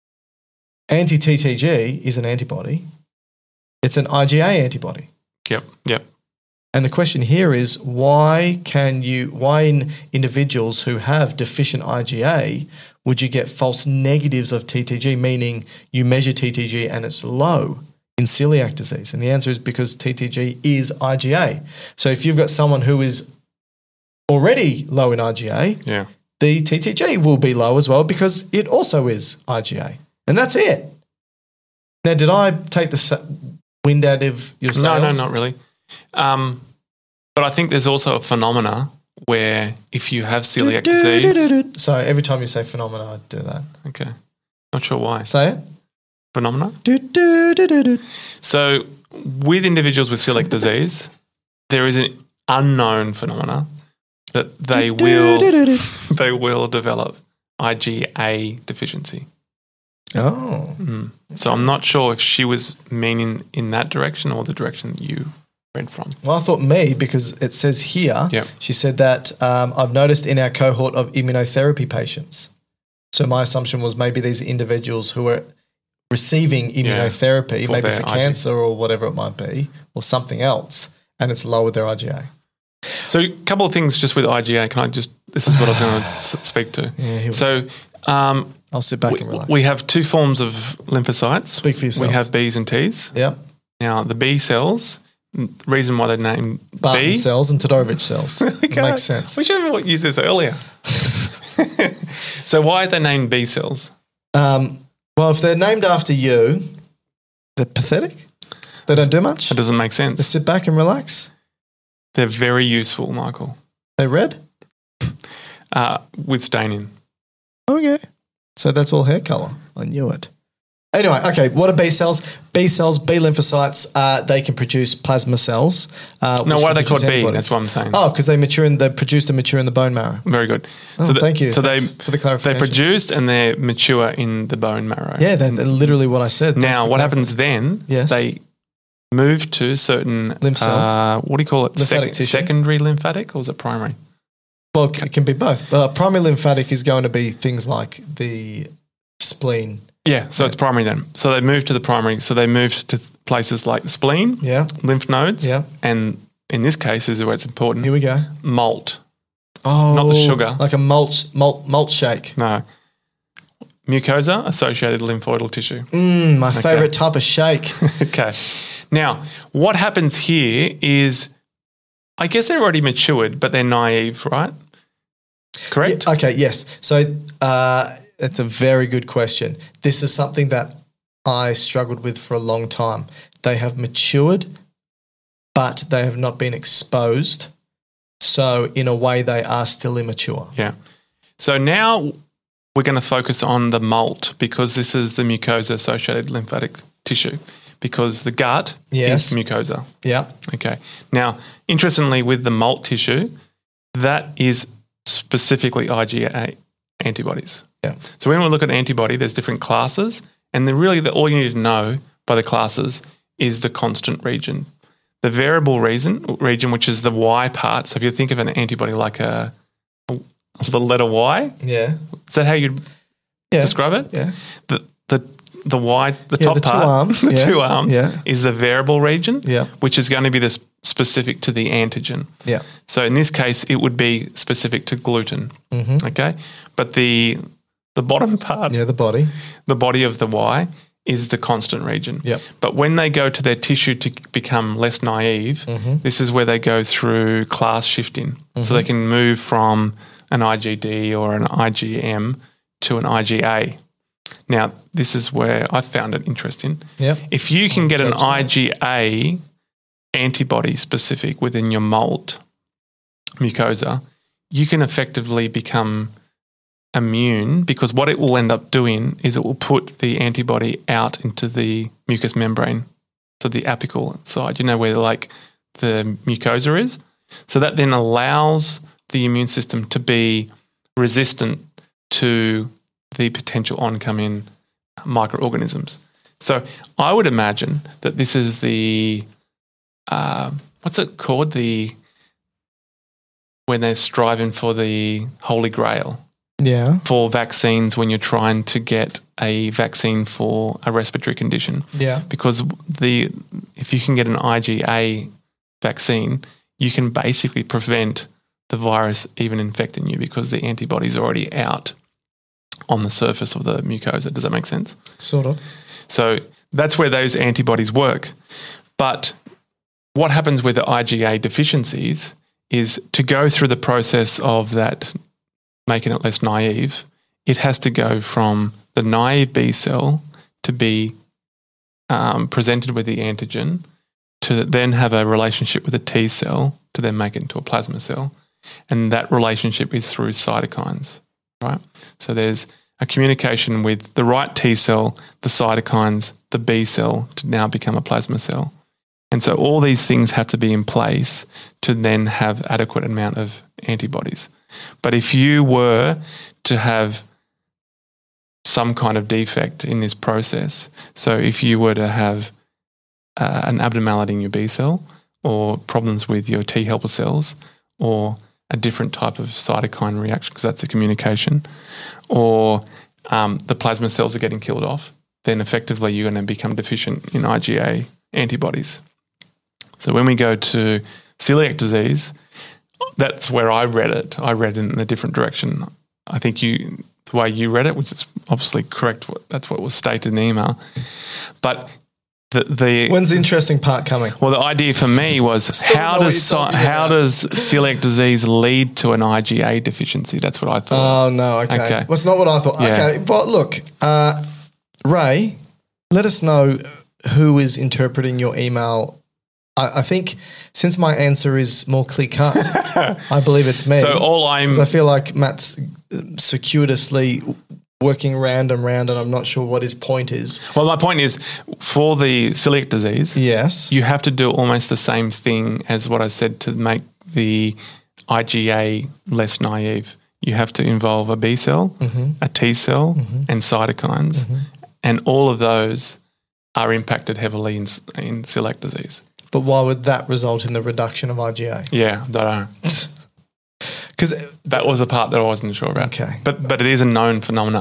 anti-T T G is an antibody. It's an I G A antibody. Yep, yep. And the question here is, why can you, why in individuals who have deficient I G A would you get false negatives of T T G, meaning you measure T T G and it's low in celiac disease? And the answer is because T T G is I G A. So if you've got someone who is already low in I G A, yeah. the T T G will be low as well because it also is I G A. And that's it. Now, did I take the sa- wind out of your sails? No, no, not really. Um, but I think there's also a phenomena where if you have celiac disease... So every time you say phenomena, I do that. Okay. Not sure why. Say it. Phenomena? Do, do, do, do, do. So with individuals with celiac disease, there is an unknown phenomena that they will they will develop I G A deficiency. Oh. Mm. So I'm not sure if she was meaning in that direction or the direction that you read from. Well, I thought me because it says here, Yep. she said that um, I've noticed in our cohort of immunotherapy patients. So my assumption was maybe these individuals who are receiving immunotherapy, for maybe their for I G A. cancer or whatever it might be, or something else, and it's lowered their I G A. So a couple of things just with I G A. Can I just, this is what I was going to speak to. Yeah, here we so um, I'll sit back we, and relax. we have two forms of lymphocytes. Speak for yourself. We have Bs and Ts. Yep. Now, the B cells, the reason why they're named Barton B. cells and Todorov cells. It Okay. makes sense. We should have used this earlier. So why are they named B cells? Um, well, if they're named after you, they're pathetic. They don't do much. That doesn't make They sense. sit back and relax. They're very useful, Michael, They're red. uh, with staining. Okay. So that's all hair color. I knew it. Anyway, okay, what are B cells? B cells, B lymphocytes, uh, they can produce plasma cells. Uh, No, which why are can they called produce B? antibodies. That's what I'm saying. Oh, because they mature in, they produced and mature in the bone marrow. Very good. Oh, the- thank you. So Thanks they for the clarification. They produced and they mature in the bone marrow. Yeah, that's literally what I said. Thanks Now, for what clarifying. happens then? Yes. They move to certain Lymph cells. Uh, what do you call it? Lymphatic tissue. Secondary lymphatic, or is it primary? Well, it can be both. Uh, primary lymphatic is going to be things like the spleen. Yeah, so it's primary then. So they move to the primary. So they move to places like the spleen, Yeah. lymph nodes, Yeah. and in this case, is where it's important. Here we go. Malt. Oh, Not the sugar. Like a malt, malt, malt shake. No. Mucosa associated lymphoidal tissue. Mm, my favorite type of shake. Okay. Now, what happens here is, I guess they're already matured, but they're naive, right? Correct? Yeah, okay, yes. So uh, it's a very good question. This is something that I struggled with for a long time. They have matured, but they have not been exposed. So in a way, they are still immature. Yeah. So now we're going to focus on the malt because this is the mucosa-associated lymphatic tissue because the gut Yes. is mucosa. Yeah. Okay. Now, interestingly, with the malt tissue, that is specifically I G A antibodies. Yeah. So when we look at antibody, there's different classes, and then really the, all you need to know by the classes is the constant region. The variable region, region, which is the Y part. So if you think of an antibody like a, a the letter Y, Yeah. is that how you'd Yeah. describe it? Yeah. The the the Y, the Yeah, top the two part, arms, the yeah, two arms, yeah. is the variable region, Yeah. which is going to be the s- specific to the antigen. Yeah. So in this case, it would be specific to gluten. Mm-hmm. Okay, but the the bottom part, Yeah, the body. the body of the Y, is the constant region. Yep. But when they go to their tissue to become less naive, Mm-hmm. this is where they go through class shifting. So they can move from an I G D or an I G M to an I G A. Now, this is where I found it interesting. Yep. If you can get an Judge that. I G A antibody specific within your malt mucosa, you can effectively become immune because what it will end up doing is it will put the antibody out into the mucous membrane, so the apical side, you know, where like the mucosa is. So that then allows the immune system to be resistant to the potential oncoming microorganisms. So I would imagine that this is the, uh, what's it called? The, when they're striving for the Holy Grail. Yeah. For vaccines when you're trying to get a vaccine for a respiratory condition. Yeah. Because the if you can get an I G A vaccine, you can basically prevent the virus even infecting you because the antibodies are already out on the surface of the mucosa. Does that make sense? Sort of. So that's where those antibodies work. But what happens with the I G A deficiencies is to go through the process of that, making it less naive, it has to go from the naive B cell to be um, presented with the antigen to then have a relationship with a T cell to then make it into a plasma cell. And that relationship is through cytokines, right? So there's a communication with the right T cell, the cytokines, the B cell to now become a plasma cell. And so all these things have to be in place to then have adequate amount of antibodies. But if you were to have some kind of defect in this process, so if you were to have uh, an abnormality in your B cell or problems with your T helper cells or a different type of cytokine reaction, because that's a communication, or um, the plasma cells are getting killed off, then effectively you're going to become deficient in I G A antibodies. So when we go to celiac disease, that's where I read it. I read it in a different direction. I think you, the way you read it, which is obviously correct, that's what was stated in the email. But the, the when's the interesting part coming? Well, the idea for me was how does how about. does celiac disease lead to an I G A deficiency? That's what I thought. Oh no, okay. okay. Well, it's not what I thought. Yeah. Okay, but look, uh, Ray, let us know who is interpreting your email. I, I think since my answer is more clear cut, I believe it's me. So all I'm, 'cause I feel like Matt's circuitously working round and round, and I'm not sure what his point is. Well, my point is for the celiac disease, yes, you have to do almost the same thing as what I said to make the I G A less naive. You have to involve a B cell, mm-hmm. a T cell, mm-hmm. and cytokines, mm-hmm. and all of those are impacted heavily in, in celiac disease. But why would that result in the reduction of I G A? Yeah, I don't know. Because that was the part that I wasn't sure about. Okay. But but it is a known phenomena.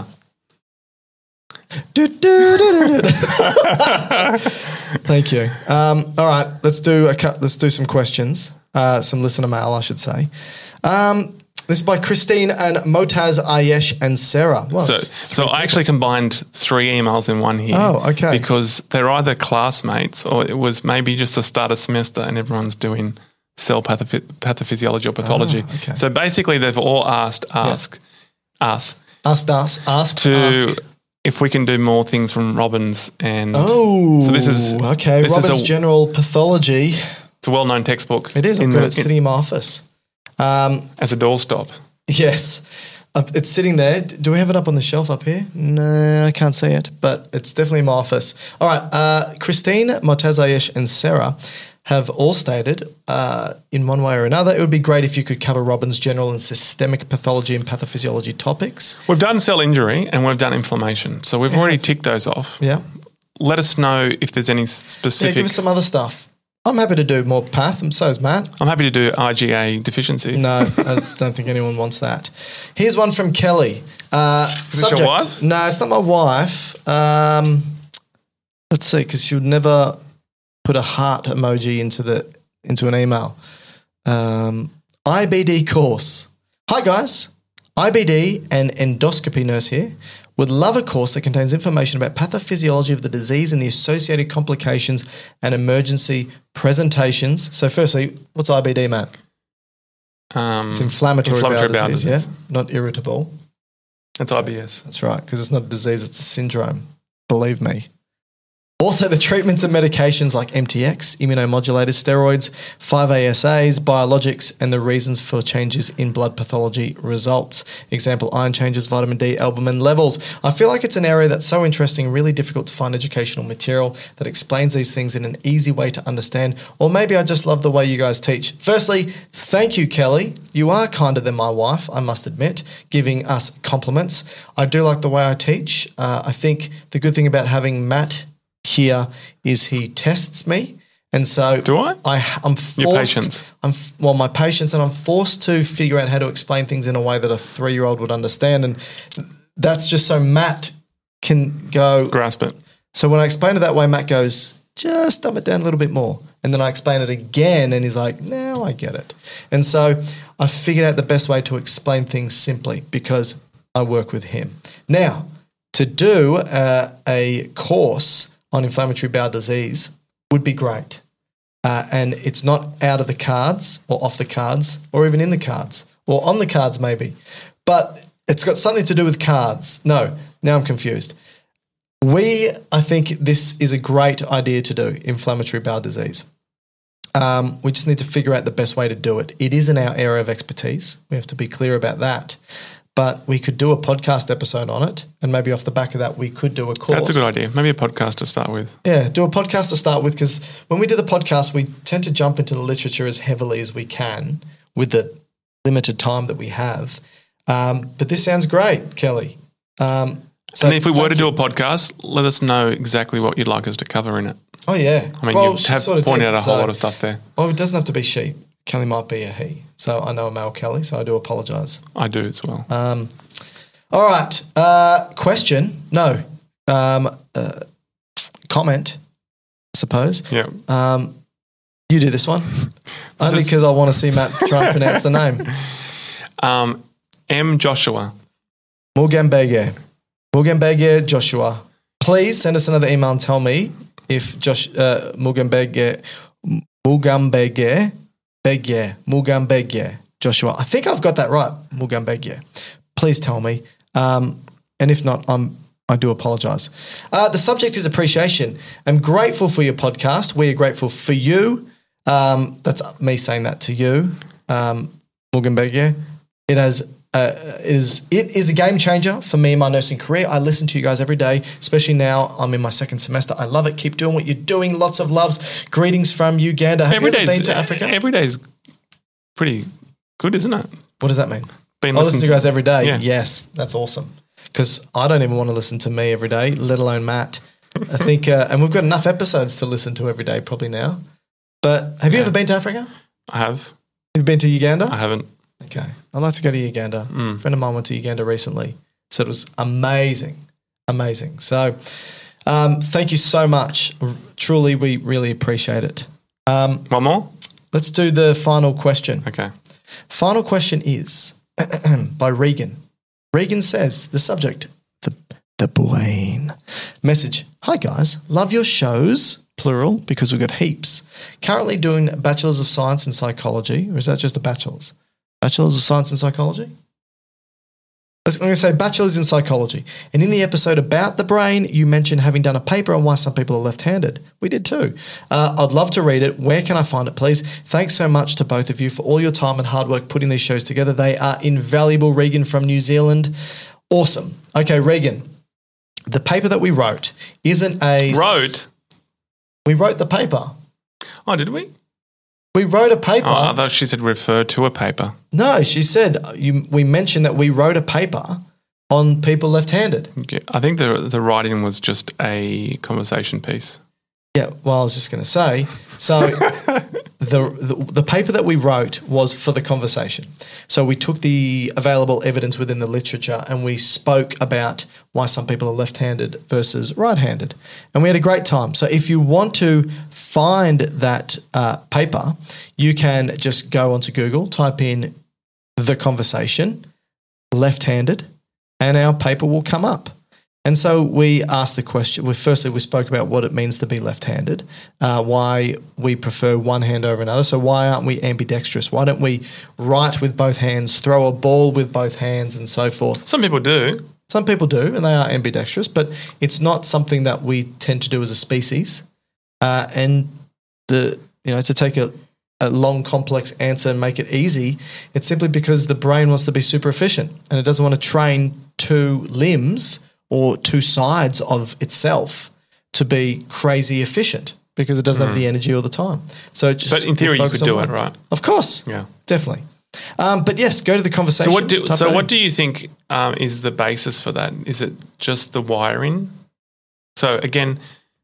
Thank you. Um, all right, let's do a cut. Let's do some questions. Uh, some listener mail, I should say. Um, this is by Christine and Motaz, Ayesh, and Sarah. Well, so so I actually combined three emails in one here. Oh, okay. Because they're either classmates or it was maybe just the start of semester and everyone's doing cell pathophy- pathophysiology or pathology. Oh, okay. So basically they've all asked ask yeah. us. Asked us. Asked to ask. If we can do more things from Robbins and oh, so this is okay. This Robbins is a, General Pathology. It's a well-known textbook. It is. I've in got the, it sitting in my office. Um, as a doorstop. Yes. Uh, it's sitting there. Do we have it up on the shelf up here? No, I can't see it, but it's definitely in my office. All right. Uh, Christine, Motaz, Ayesh, and Sarah have all stated uh, in one way or another, it would be great if you could cover Robbins general and systemic pathology and pathophysiology topics. We've done cell injury and we've done inflammation. So we've yeah. already ticked those off. Yeah. Let us know if there's any specific... Yeah, give us some other stuff. I'm happy to do more path, and so is Matt. I'm happy to do I G A deficiency. No, I don't think anyone wants that. Here's one from Kelly. Uh, is subject, this your wife? No, it's not my wife. Um, let's see, because she would never put a heart emoji into the into an email. Um, I B D course. Hi guys, I B D and endoscopy nurse here. Would love a course that contains information about pathophysiology of the disease and the associated complications and emergency presentations. So firstly, what's I B D, Matt? Um, it's inflammatory, inflammatory bowel, bowel disease, disease, yeah? Not irritable. It's I B S. That's right, because it's not a disease, it's a syndrome. Believe me. Also, the treatments and medications like M T X, immunomodulators, steroids, five A S As, biologics, and the reasons for changes in blood pathology results. Example, iron changes, vitamin D, albumin levels. I feel like it's an area that's so interesting, really difficult to find educational material that explains these things in an easy way to understand. Or maybe I just love the way you guys teach. Firstly, thank you, Kelly. You are kinder than my wife, I must admit, giving us compliments. I do like the way I teach. Uh, I think the good thing about having Matt here is he tests me, and so do I? I I'm forced, Your patience. I'm well, my patience, and I'm forced to figure out how to explain things in a way that a three-year-old would understand, and that's just so Matt can go grasp it. So when I explain it that way, Matt goes, just dumb it down a little bit more, and then I explain it again, and he's like, now I get it. And so I figured out the best way to explain things simply because I work with him. Now, to do uh, a course on inflammatory bowel disease would be great. Uh, and it's not out of the cards or off the cards or even in the cards or on the cards maybe, but it's got something to do with cards. No, now I'm confused. We, I think this is a great idea to do, inflammatory bowel disease. Um, we just need to figure out the best way to do it. It is in our area of expertise. We have to be clear about that. But we could do a podcast episode on it, and maybe off the back of that, we could do a course. That's a good idea. Maybe a podcast to start with. Yeah, do a podcast to start with, because when we do the podcast, we tend to jump into the literature as heavily as we can with the limited time that we have. Um, but this sounds great, Kelly. Um, so and if we were to you. do a podcast, let us know exactly what you'd like us to cover in it. Oh, yeah. I mean, well, you have sort of pointed did, out a whole so, lot of stuff there. Well, it doesn't have to be she. Kelly might be a he. So I know a male Kelly, so I do apologise. I do as well. Um, all right. Uh, question. No. Um, uh, comment, I suppose. Yeah. Um, you do this one. Only This is- because I want to see Matt try and pronounce the name. Um, M. Joshua. Mugambege. Mugambege Joshua. Please send us another email and tell me if Josh uh, Mugambege Mugambege Begye Mugambege Joshua. I think I've got that right. Mugambege. Please tell me. Um, and if not, I'm I do apologise. Uh, the subject is appreciation. I'm grateful for your podcast. We are grateful for you. Um, that's me saying that to you, um, Mugambege. It has. Uh, it is it is a game changer for me in my nursing career. I listen to you guys every day, especially now I'm in my second semester. I love it. Keep doing what you're doing. Lots of loves. Greetings from Uganda. Have Every you ever day's- been to Africa? Every day is pretty good, isn't it? What does that mean? Been I listen listening- to you guys every day. Yeah. Yes, that's awesome. Because I don't even want to listen to me every day, let alone Matt. I think, uh, and we've got enough episodes to listen to every day probably now. But have you Yeah. ever been to Africa? I have. Have you been to Uganda? I haven't. Okay. I'd like to go to Uganda. Mm. A friend of mine went to Uganda recently. Said it was amazing. Amazing. So um, thank you so much. R- Truly, we really appreciate it. Um, One more? let's do the final question. Okay. Final question is by Regan. Regan says, the subject, the, the brain. Message, hi guys, love your shows, plural, because we've got heaps. Currently doing Bachelors of Science in Psychology, or is that just a bachelor's? Bachelors of Science in Psychology? I'm going to say Bachelors in Psychology. And in the episode about the brain, you mentioned having done a paper on why some people are left-handed. We did too. Uh, I'd love to read it. Where can I find it, please? Thanks so much to both of you for all your time and hard work putting these shows together. They are invaluable. Regan from New Zealand. Awesome. Okay, Regan, the paper that we wrote isn't a... Wrote? We wrote the paper. Oh, did we? We wrote a paper. Oh, I thought she said refer to a paper. No, she said you, we mentioned that we wrote a paper on people left-handed. Okay. I think the the writing was just a conversation piece. Yeah, well, I was just going to say, so the, the the paper that we wrote was for the conversation. So we took the available evidence within the literature and we spoke about why some people are left-handed versus right-handed. And we had a great time. So if you want to find that uh, paper, you can just go onto Google, type in the conversation, left-handed, and our paper will come up. And so we asked the question, well, firstly, we spoke about what it means to be left-handed, uh, why we prefer one hand over another. So why aren't we ambidextrous? Why don't we write with both hands, throw a ball with both hands and so forth? Some people do. Some people do, and they are ambidextrous, but it's not something that we tend to do as a species. Uh, and the you know to take a, a long, complex answer and make it easy, it's simply because the brain wants to be super efficient and it doesn't want to train two limbs or two sides of itself to be crazy efficient because it doesn't mm. have the energy all the time. So, it just, but in theory, you could do it, right? Of course, yeah, definitely. Um, but yes, go to the conversation. So what do so what do you think um, is the basis for that? Is it just the wiring? So again,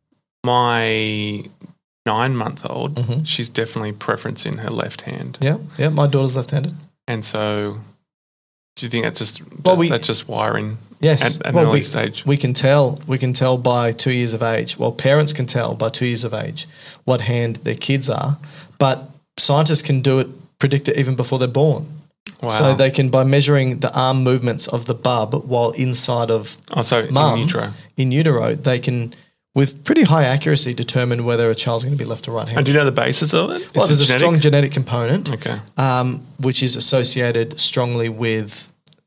my nine-month-old, mm-hmm. she's definitely preferencing her left hand. Yeah, yeah. My daughter's left-handed, and so do you think that's just well, we, that's just wiring? Yes, at, at well, an early we, stage. We can tell. We can tell by two years of age. Well, parents can tell by two years of age what hand their kids are, but scientists can do it. Predict it even before they're born. Wow. So they can, by measuring the arm movements of the bub while inside of oh, so mum, in utero. in utero, they can, with pretty high accuracy, determine whether a child's going to be left or right handed. And do you know the basis of it? Well, Is there's it a genetic? strong genetic component, okay. um, which is associated strongly with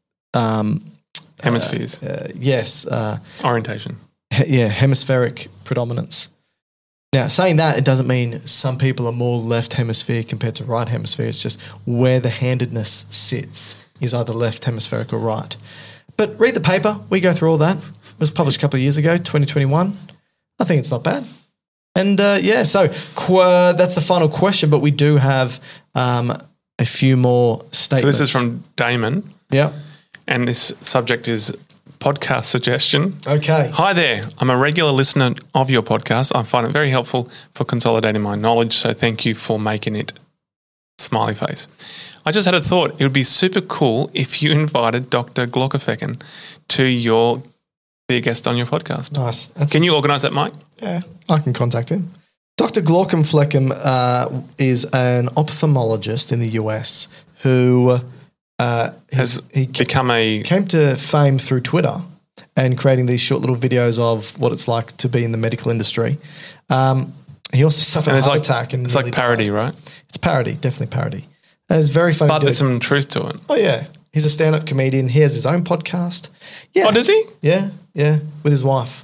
um, hemispheres. Uh, uh, yes. Uh, Orientation. He, yeah, hemispheric predominance. Now, saying that, it doesn't mean some people are more left hemisphere compared to right hemisphere. It's just where the handedness sits is either left hemispheric or right. But read the paper. We go through all that. It was published a couple of years ago, twenty twenty-one. I think it's not bad. And, uh, yeah, so qu- that's the final question, but we do have um, a few more statements. So this is from Damon. Yeah. And this subject is podcast suggestion. Okay. Hi there. I'm a regular listener of your podcast. I find it very helpful for consolidating my knowledge, so thank you for making it. Smiley face. I just had a thought. It would be super cool if you invited Doctor Glockefecken to your be a guest on your podcast. Nice. That's can you organise that, Mike? Yeah, I can contact him. Doctor Glockenflecken uh, is an ophthalmologist in the U S who uh, has he become a came to fame through Twitter and creating these short little videos of what it's like to be in the medical industry. Um, he also suffered a heart like, attack. And it's like parody, died. right? It's parody, definitely parody. It's very funny. But there's some truth to it. Oh, yeah. He's a stand-up comedian. He has his own podcast. Yeah. Oh, does he? Yeah, yeah, with his wife.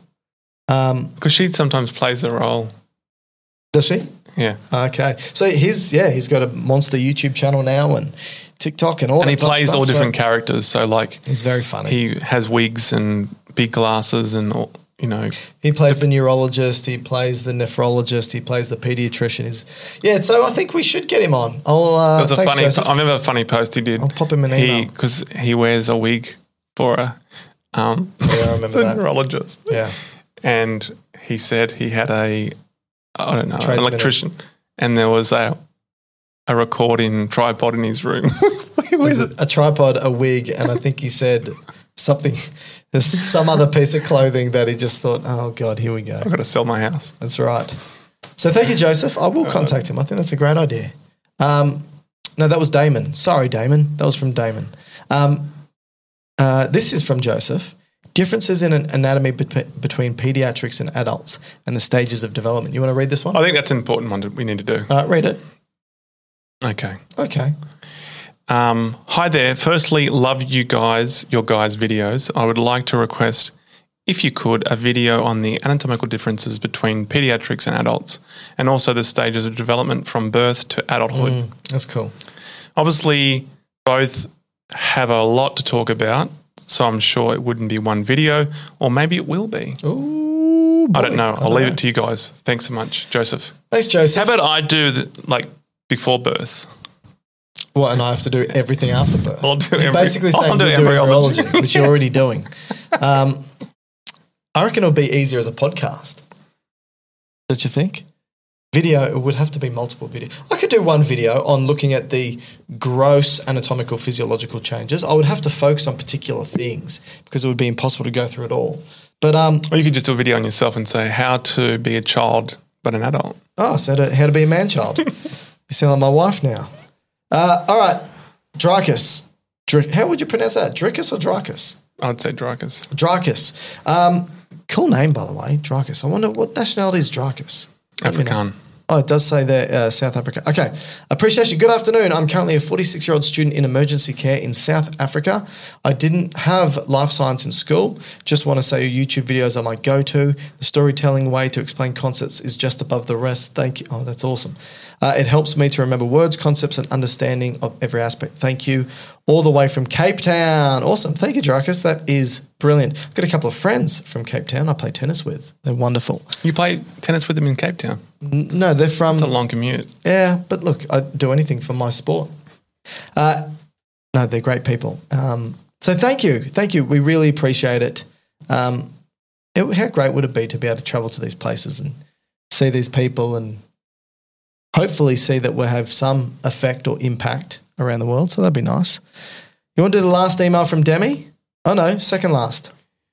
Um, Because she sometimes plays a role. Does she? Yeah. Okay. So his, yeah, he's got a monster YouTube channel now and TikTok and all and that he type plays of stuff, all different so characters. So, like, he's very funny. he has wigs and big glasses and, all, you know. He plays the neurologist. He plays the nephrologist. He plays the pediatrician. He's, yeah, so I think we should get him on. I'll, uh, There's a thanks, funny, Joseph. I remember a funny post he did. I'll pop him an he, email. Because he wears a wig for a um, Yeah, I remember that. neurologist. Yeah. And he said he had a, I don't know, an Tradesman. electrician. And there was a a recording tripod in his room. Was it a tripod, a wig, and I think he said something, there's some other piece of clothing that he just thought, oh, God, here we go. I've got to sell my house. That's right. So thank you, Joseph. I will contact him. I think that's a great idea. Um, no, that was Damon. Sorry, Damon. That was from Damon. Um, uh, this is from Joseph. Differences in an anatomy bet- between pediatrics and adults and the stages of development. You want to read this one? I think that's an important one that we need to do. All right, read it. Okay. Okay. Um, hi there. Firstly, love you guys, your guys' videos. I would like to request, if you could, a video on the anatomical differences between pediatrics and adults, and also the stages of development from birth to adulthood. Mm, that's cool. Obviously, both have a lot to talk about, so I'm sure it wouldn't be one video, or maybe it will be. Ooh, boy. I don't know. I'll I don't leave know. it to you guys. Thanks so much, Joseph. Thanks, Joseph. How about I do the, like before birth? What, and I have to do everything after birth? I'll do You're embry- basically I'll saying do you're doing embryology. embryology, which you're already doing. Um, I reckon it'll be easier as a podcast. Don't you think? Video, it would have to be multiple video. I could do one video on looking at the gross anatomical physiological changes. I would have to focus on particular things because it would be impossible to go through it all. But um, Or you could just do a video on yourself and say how to be a child but an adult. oh, so to, how to be a man-child. You sound like my wife now. Uh, all right, Dracus. Dr- how would you pronounce that? Dracus or Dracus? I'd say Dracus. Dracus. Um, cool name, by the way, Dracus. I wonder what nationality is Dracus? Let me know. Afrikaan. Oh, it does say there, uh, South Africa. Okay. Appreciation. Good afternoon. I'm currently a forty-six-year-old student in emergency care in South Africa. I didn't have life science in school. Just want to say your YouTube videos are my go-to. The storytelling way to explain concepts is just above the rest. Thank you. Oh, that's awesome. Uh, it helps me to remember words, concepts, and understanding of every aspect. Thank you. All the way from Cape Town. Awesome. Thank you, Drakus. That is brilliant. I've got a couple of friends from Cape Town I play tennis with. They're wonderful. You play tennis with them in Cape Town? N- no, they're from... It's a long commute. Yeah, but look, I'd do anything for my sport. Uh, no, they're great people. Um, so thank you. Thank you. We really appreciate it. Um, it. How great would it be to be able to travel to these places and see these people and hopefully see that we'll have some effect or impact around the world. So that'd be nice. You want to do the last email from Demi? Oh, no, second last.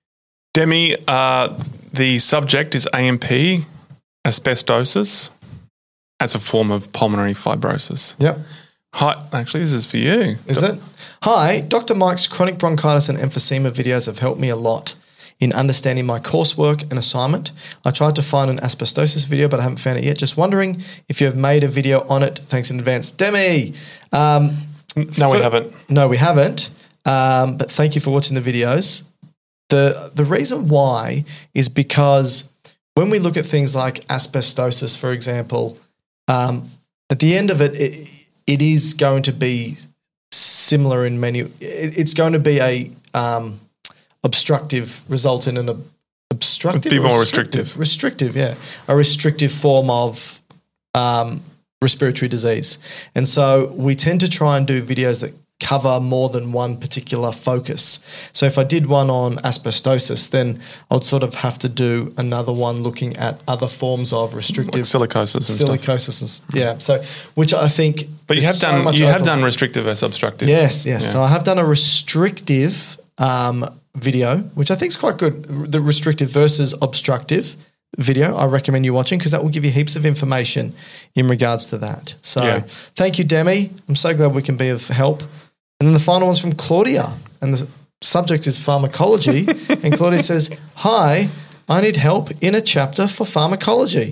Demi, uh, the subject is A M P, asbestosis, as a form of pulmonary fibrosis. Yep. Hi, actually, this is for you. Is it? Hi, Doctor Mike's chronic bronchitis and emphysema videos have helped me a lot in understanding my coursework and assignment. I tried to find an asbestosis video, but I haven't found it yet. Just wondering if you have made a video on it. Thanks in advance. Demi! Um, no, for, we haven't. No, we haven't. Um, but thank you for watching the videos. The, the reason why is because when we look at things like asbestosis, for example, um, at the end of it, it, it is going to be similar in many. It, it's going to be a um, obstructive, result in an ob- obstructive, be more restrictive, restrictive. restrictive, yeah, a restrictive form of um, respiratory disease, and so we tend to try and do videos that cover more than one particular focus. So if I did one on asbestosis, then I'd sort of have to do another one looking at other forms of restrictive like silicosis and silicosis stuff. And, yeah. So which I think, but you have so done you overlap. have done restrictive as obstructive. Yes, yes. Yeah. So I have done a restrictive um, video, which I think is quite good. The restrictive versus obstructive video I recommend you watching because that will give you heaps of information in regards to that. So yeah. Thank you, Demi. I'm so glad we can be of help. And then the final one's from Claudia, and the subject is pharmacology. And Claudia says, hi, I need help in a chapter for pharmacology.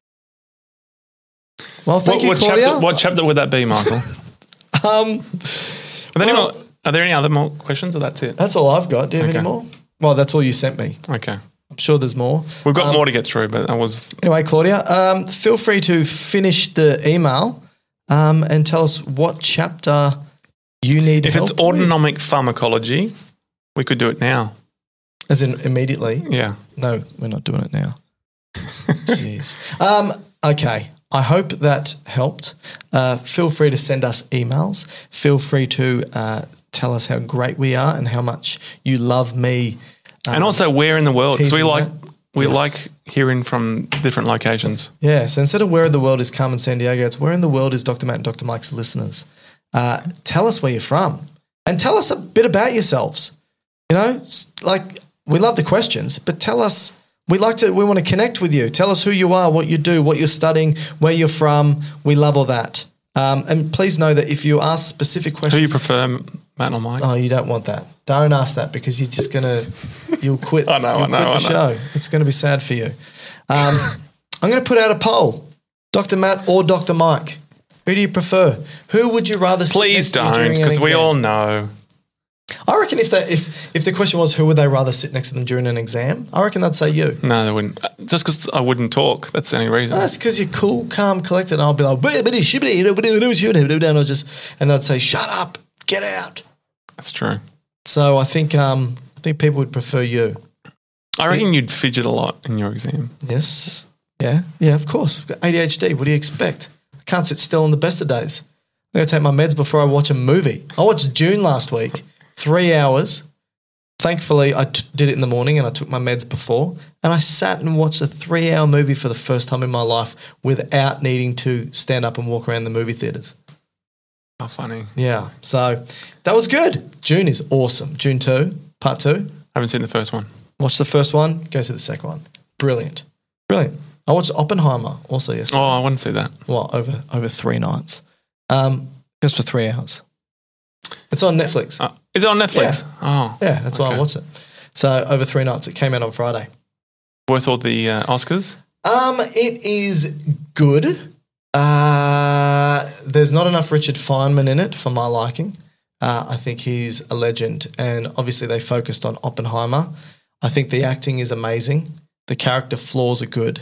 Well, thank what, you, what Claudia. Chapter, what chapter would that be, Michael? um, are, there well, any more, are there any other more questions, or that's it? That's all I've got. Do you have okay. any more? Well, that's all you sent me. Okay. I'm sure there's more. We've got um, more to get through, but that was... Anyway, Claudia, um, feel free to finish the email um, and tell us what chapter you need If help it's autonomic pharmacology, we could do it now. As in immediately? Yeah. No, we're not doing it now. Jeez. Um, okay. I hope that helped. Uh, feel free to send us emails. Feel free to uh, tell us how great we are and how much you love me. Um, and also where in the world, because we teasing like that. we Yes. like hearing from different locations. Yeah, so instead of where in the world is Carmen San Diego, it's where in the world is Doctor Matt and Doctor Mike's listeners. Uh, tell us where you're from and tell us a bit about yourselves. You know, s- like we love the questions, but tell us, we like to, we want to connect with you. Tell us who you are, what you do, what you're studying, where you're from. We love all that. Um, and please know that if you ask specific Who questions. you prefer, Matt or Mike? Oh, you don't want that. Don't ask that because you're just going to, you'll quit. I know, you'll I know, quit the I know. show. It's going to be sad for you. Um, I'm going to put out a poll. Doctor Matt or Doctor Mike? Who do you prefer? Who would you rather sit Please next to don't, during an because we exam? all know. I reckon if that if if the question was who would they rather sit next to them during an exam, I reckon they'd say you. No, they wouldn't. Uh, Just because I wouldn't talk. That's the only reason. That's because you're cool, calm, collected. And I'll be like, and I'll just and they'd say, shut up, get out. That's true. So I think um I think people would prefer you. I reckon you'd fidget a lot in your exam. Yes. Yeah. Yeah, of course. I've got A D H D. What do you expect? I can't sit still on the best of days. I'm going to take my meds before I watch a movie. I watched June last week, three hours. Thankfully, I t- did it in the morning and I took my meds before. And I sat and watched a three-hour movie for the first time in my life without needing to stand up and walk around the movie theatres. How funny. Yeah. So that was good. June is awesome. June two, part two. I haven't seen the first one. Watch the first one, go to the second one. Brilliant. Brilliant. I watched Oppenheimer also yesterday. Oh, I want to see that. Well, over over three nights. Um, just for three hours. It's on Netflix. Uh, is it on Netflix? Yeah. Oh. Yeah, that's why okay. I watched it. So over three nights. It came out on Friday. Worth all the uh, Oscars? Um, it is good. Uh, there's not enough Richard Feynman in it for my liking. Uh, I think he's a legend. And obviously they focused on Oppenheimer. I think the acting is amazing. The character flaws are good.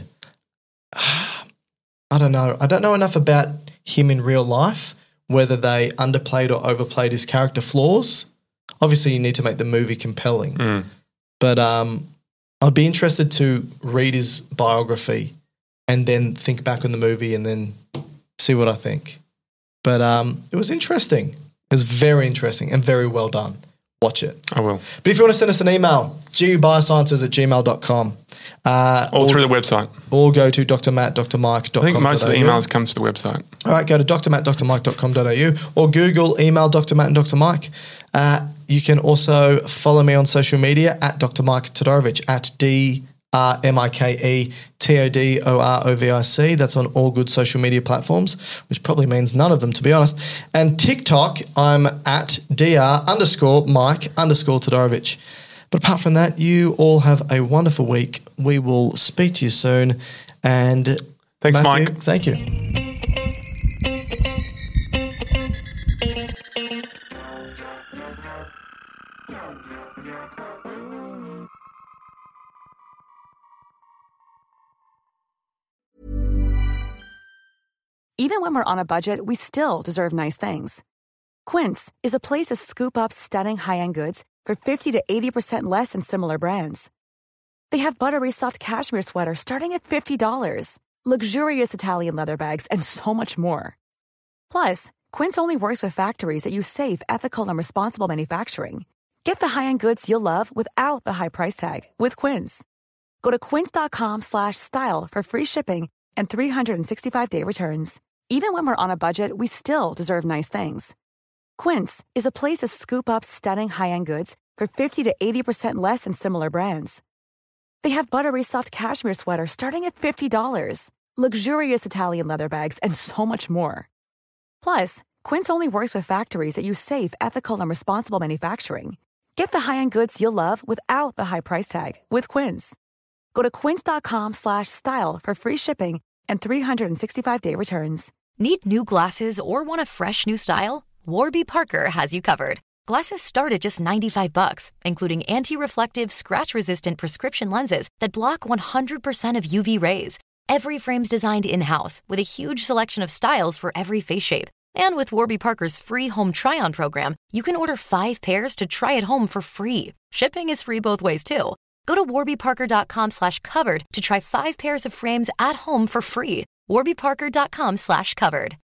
I don't know. I don't know enough about him in real life, whether they underplayed or overplayed his character flaws. Obviously, you need to make the movie compelling. Mm. But um, I'd be interested to read his biography and then think back on the movie and then see what I think. But um, it was interesting. It was very interesting and very well done. Watch it. I will. But if you want to send us an email, g u biosciences at gmail dot com. Uh, All or, through the website. Or go to d r matt dr mike dot com. I think most of the emails come through the website. All right, go to d r matt dr mike dot com dot a u or Google email Doctor Matt and Doctor Mike. Uh, you can also follow me on social media at Doctor Mike Todorovic, at D R M I K E T O D O R O V I C. That's on all good social media platforms, which probably means none of them, to be honest. And TikTok, I'm at Dr underscore Mike underscore Todorovic. But apart from that, you all have a wonderful week. We will speak to you soon. And Thanks, Matthew, Mike. Thank you. Even when we're on a budget, we still deserve nice things. Quince is a place to scoop up stunning high-end goods for fifty to eighty percent less than similar brands. They have buttery soft cashmere sweaters starting at fifty dollars, luxurious Italian leather bags, and so much more. Plus, Quince only works with factories that use safe, ethical, and responsible manufacturing. Get the high-end goods you'll love without the high price tag with Quince. Go to quince.com slash style for free shipping and three sixty-five day returns. Even when we're on a budget, we still deserve nice things. Quince is a place to scoop up stunning high-end goods for fifty to eighty percent less than similar brands. They have buttery soft cashmere sweaters starting at fifty dollars, luxurious Italian leather bags, and so much more. Plus, Quince only works with factories that use safe, ethical, and responsible manufacturing. Get the high-end goods you'll love without the high price tag with Quince. Go to quince.com slash style for free shipping and three sixty-five day returns. Need new glasses or want a fresh new style? Warby Parker has you covered. Glasses start at just ninety-five bucks, including anti-reflective, scratch-resistant prescription lenses that block one hundred percent of U V rays. Every frame's designed in-house with a huge selection of styles for every face shape. And with Warby Parker's free home try-on program, you can order five pairs to try at home for free. Shipping is free both ways, too. Go to warbyparker.com slash covered to try five pairs of frames at home for free. warbyparker.com slash covered.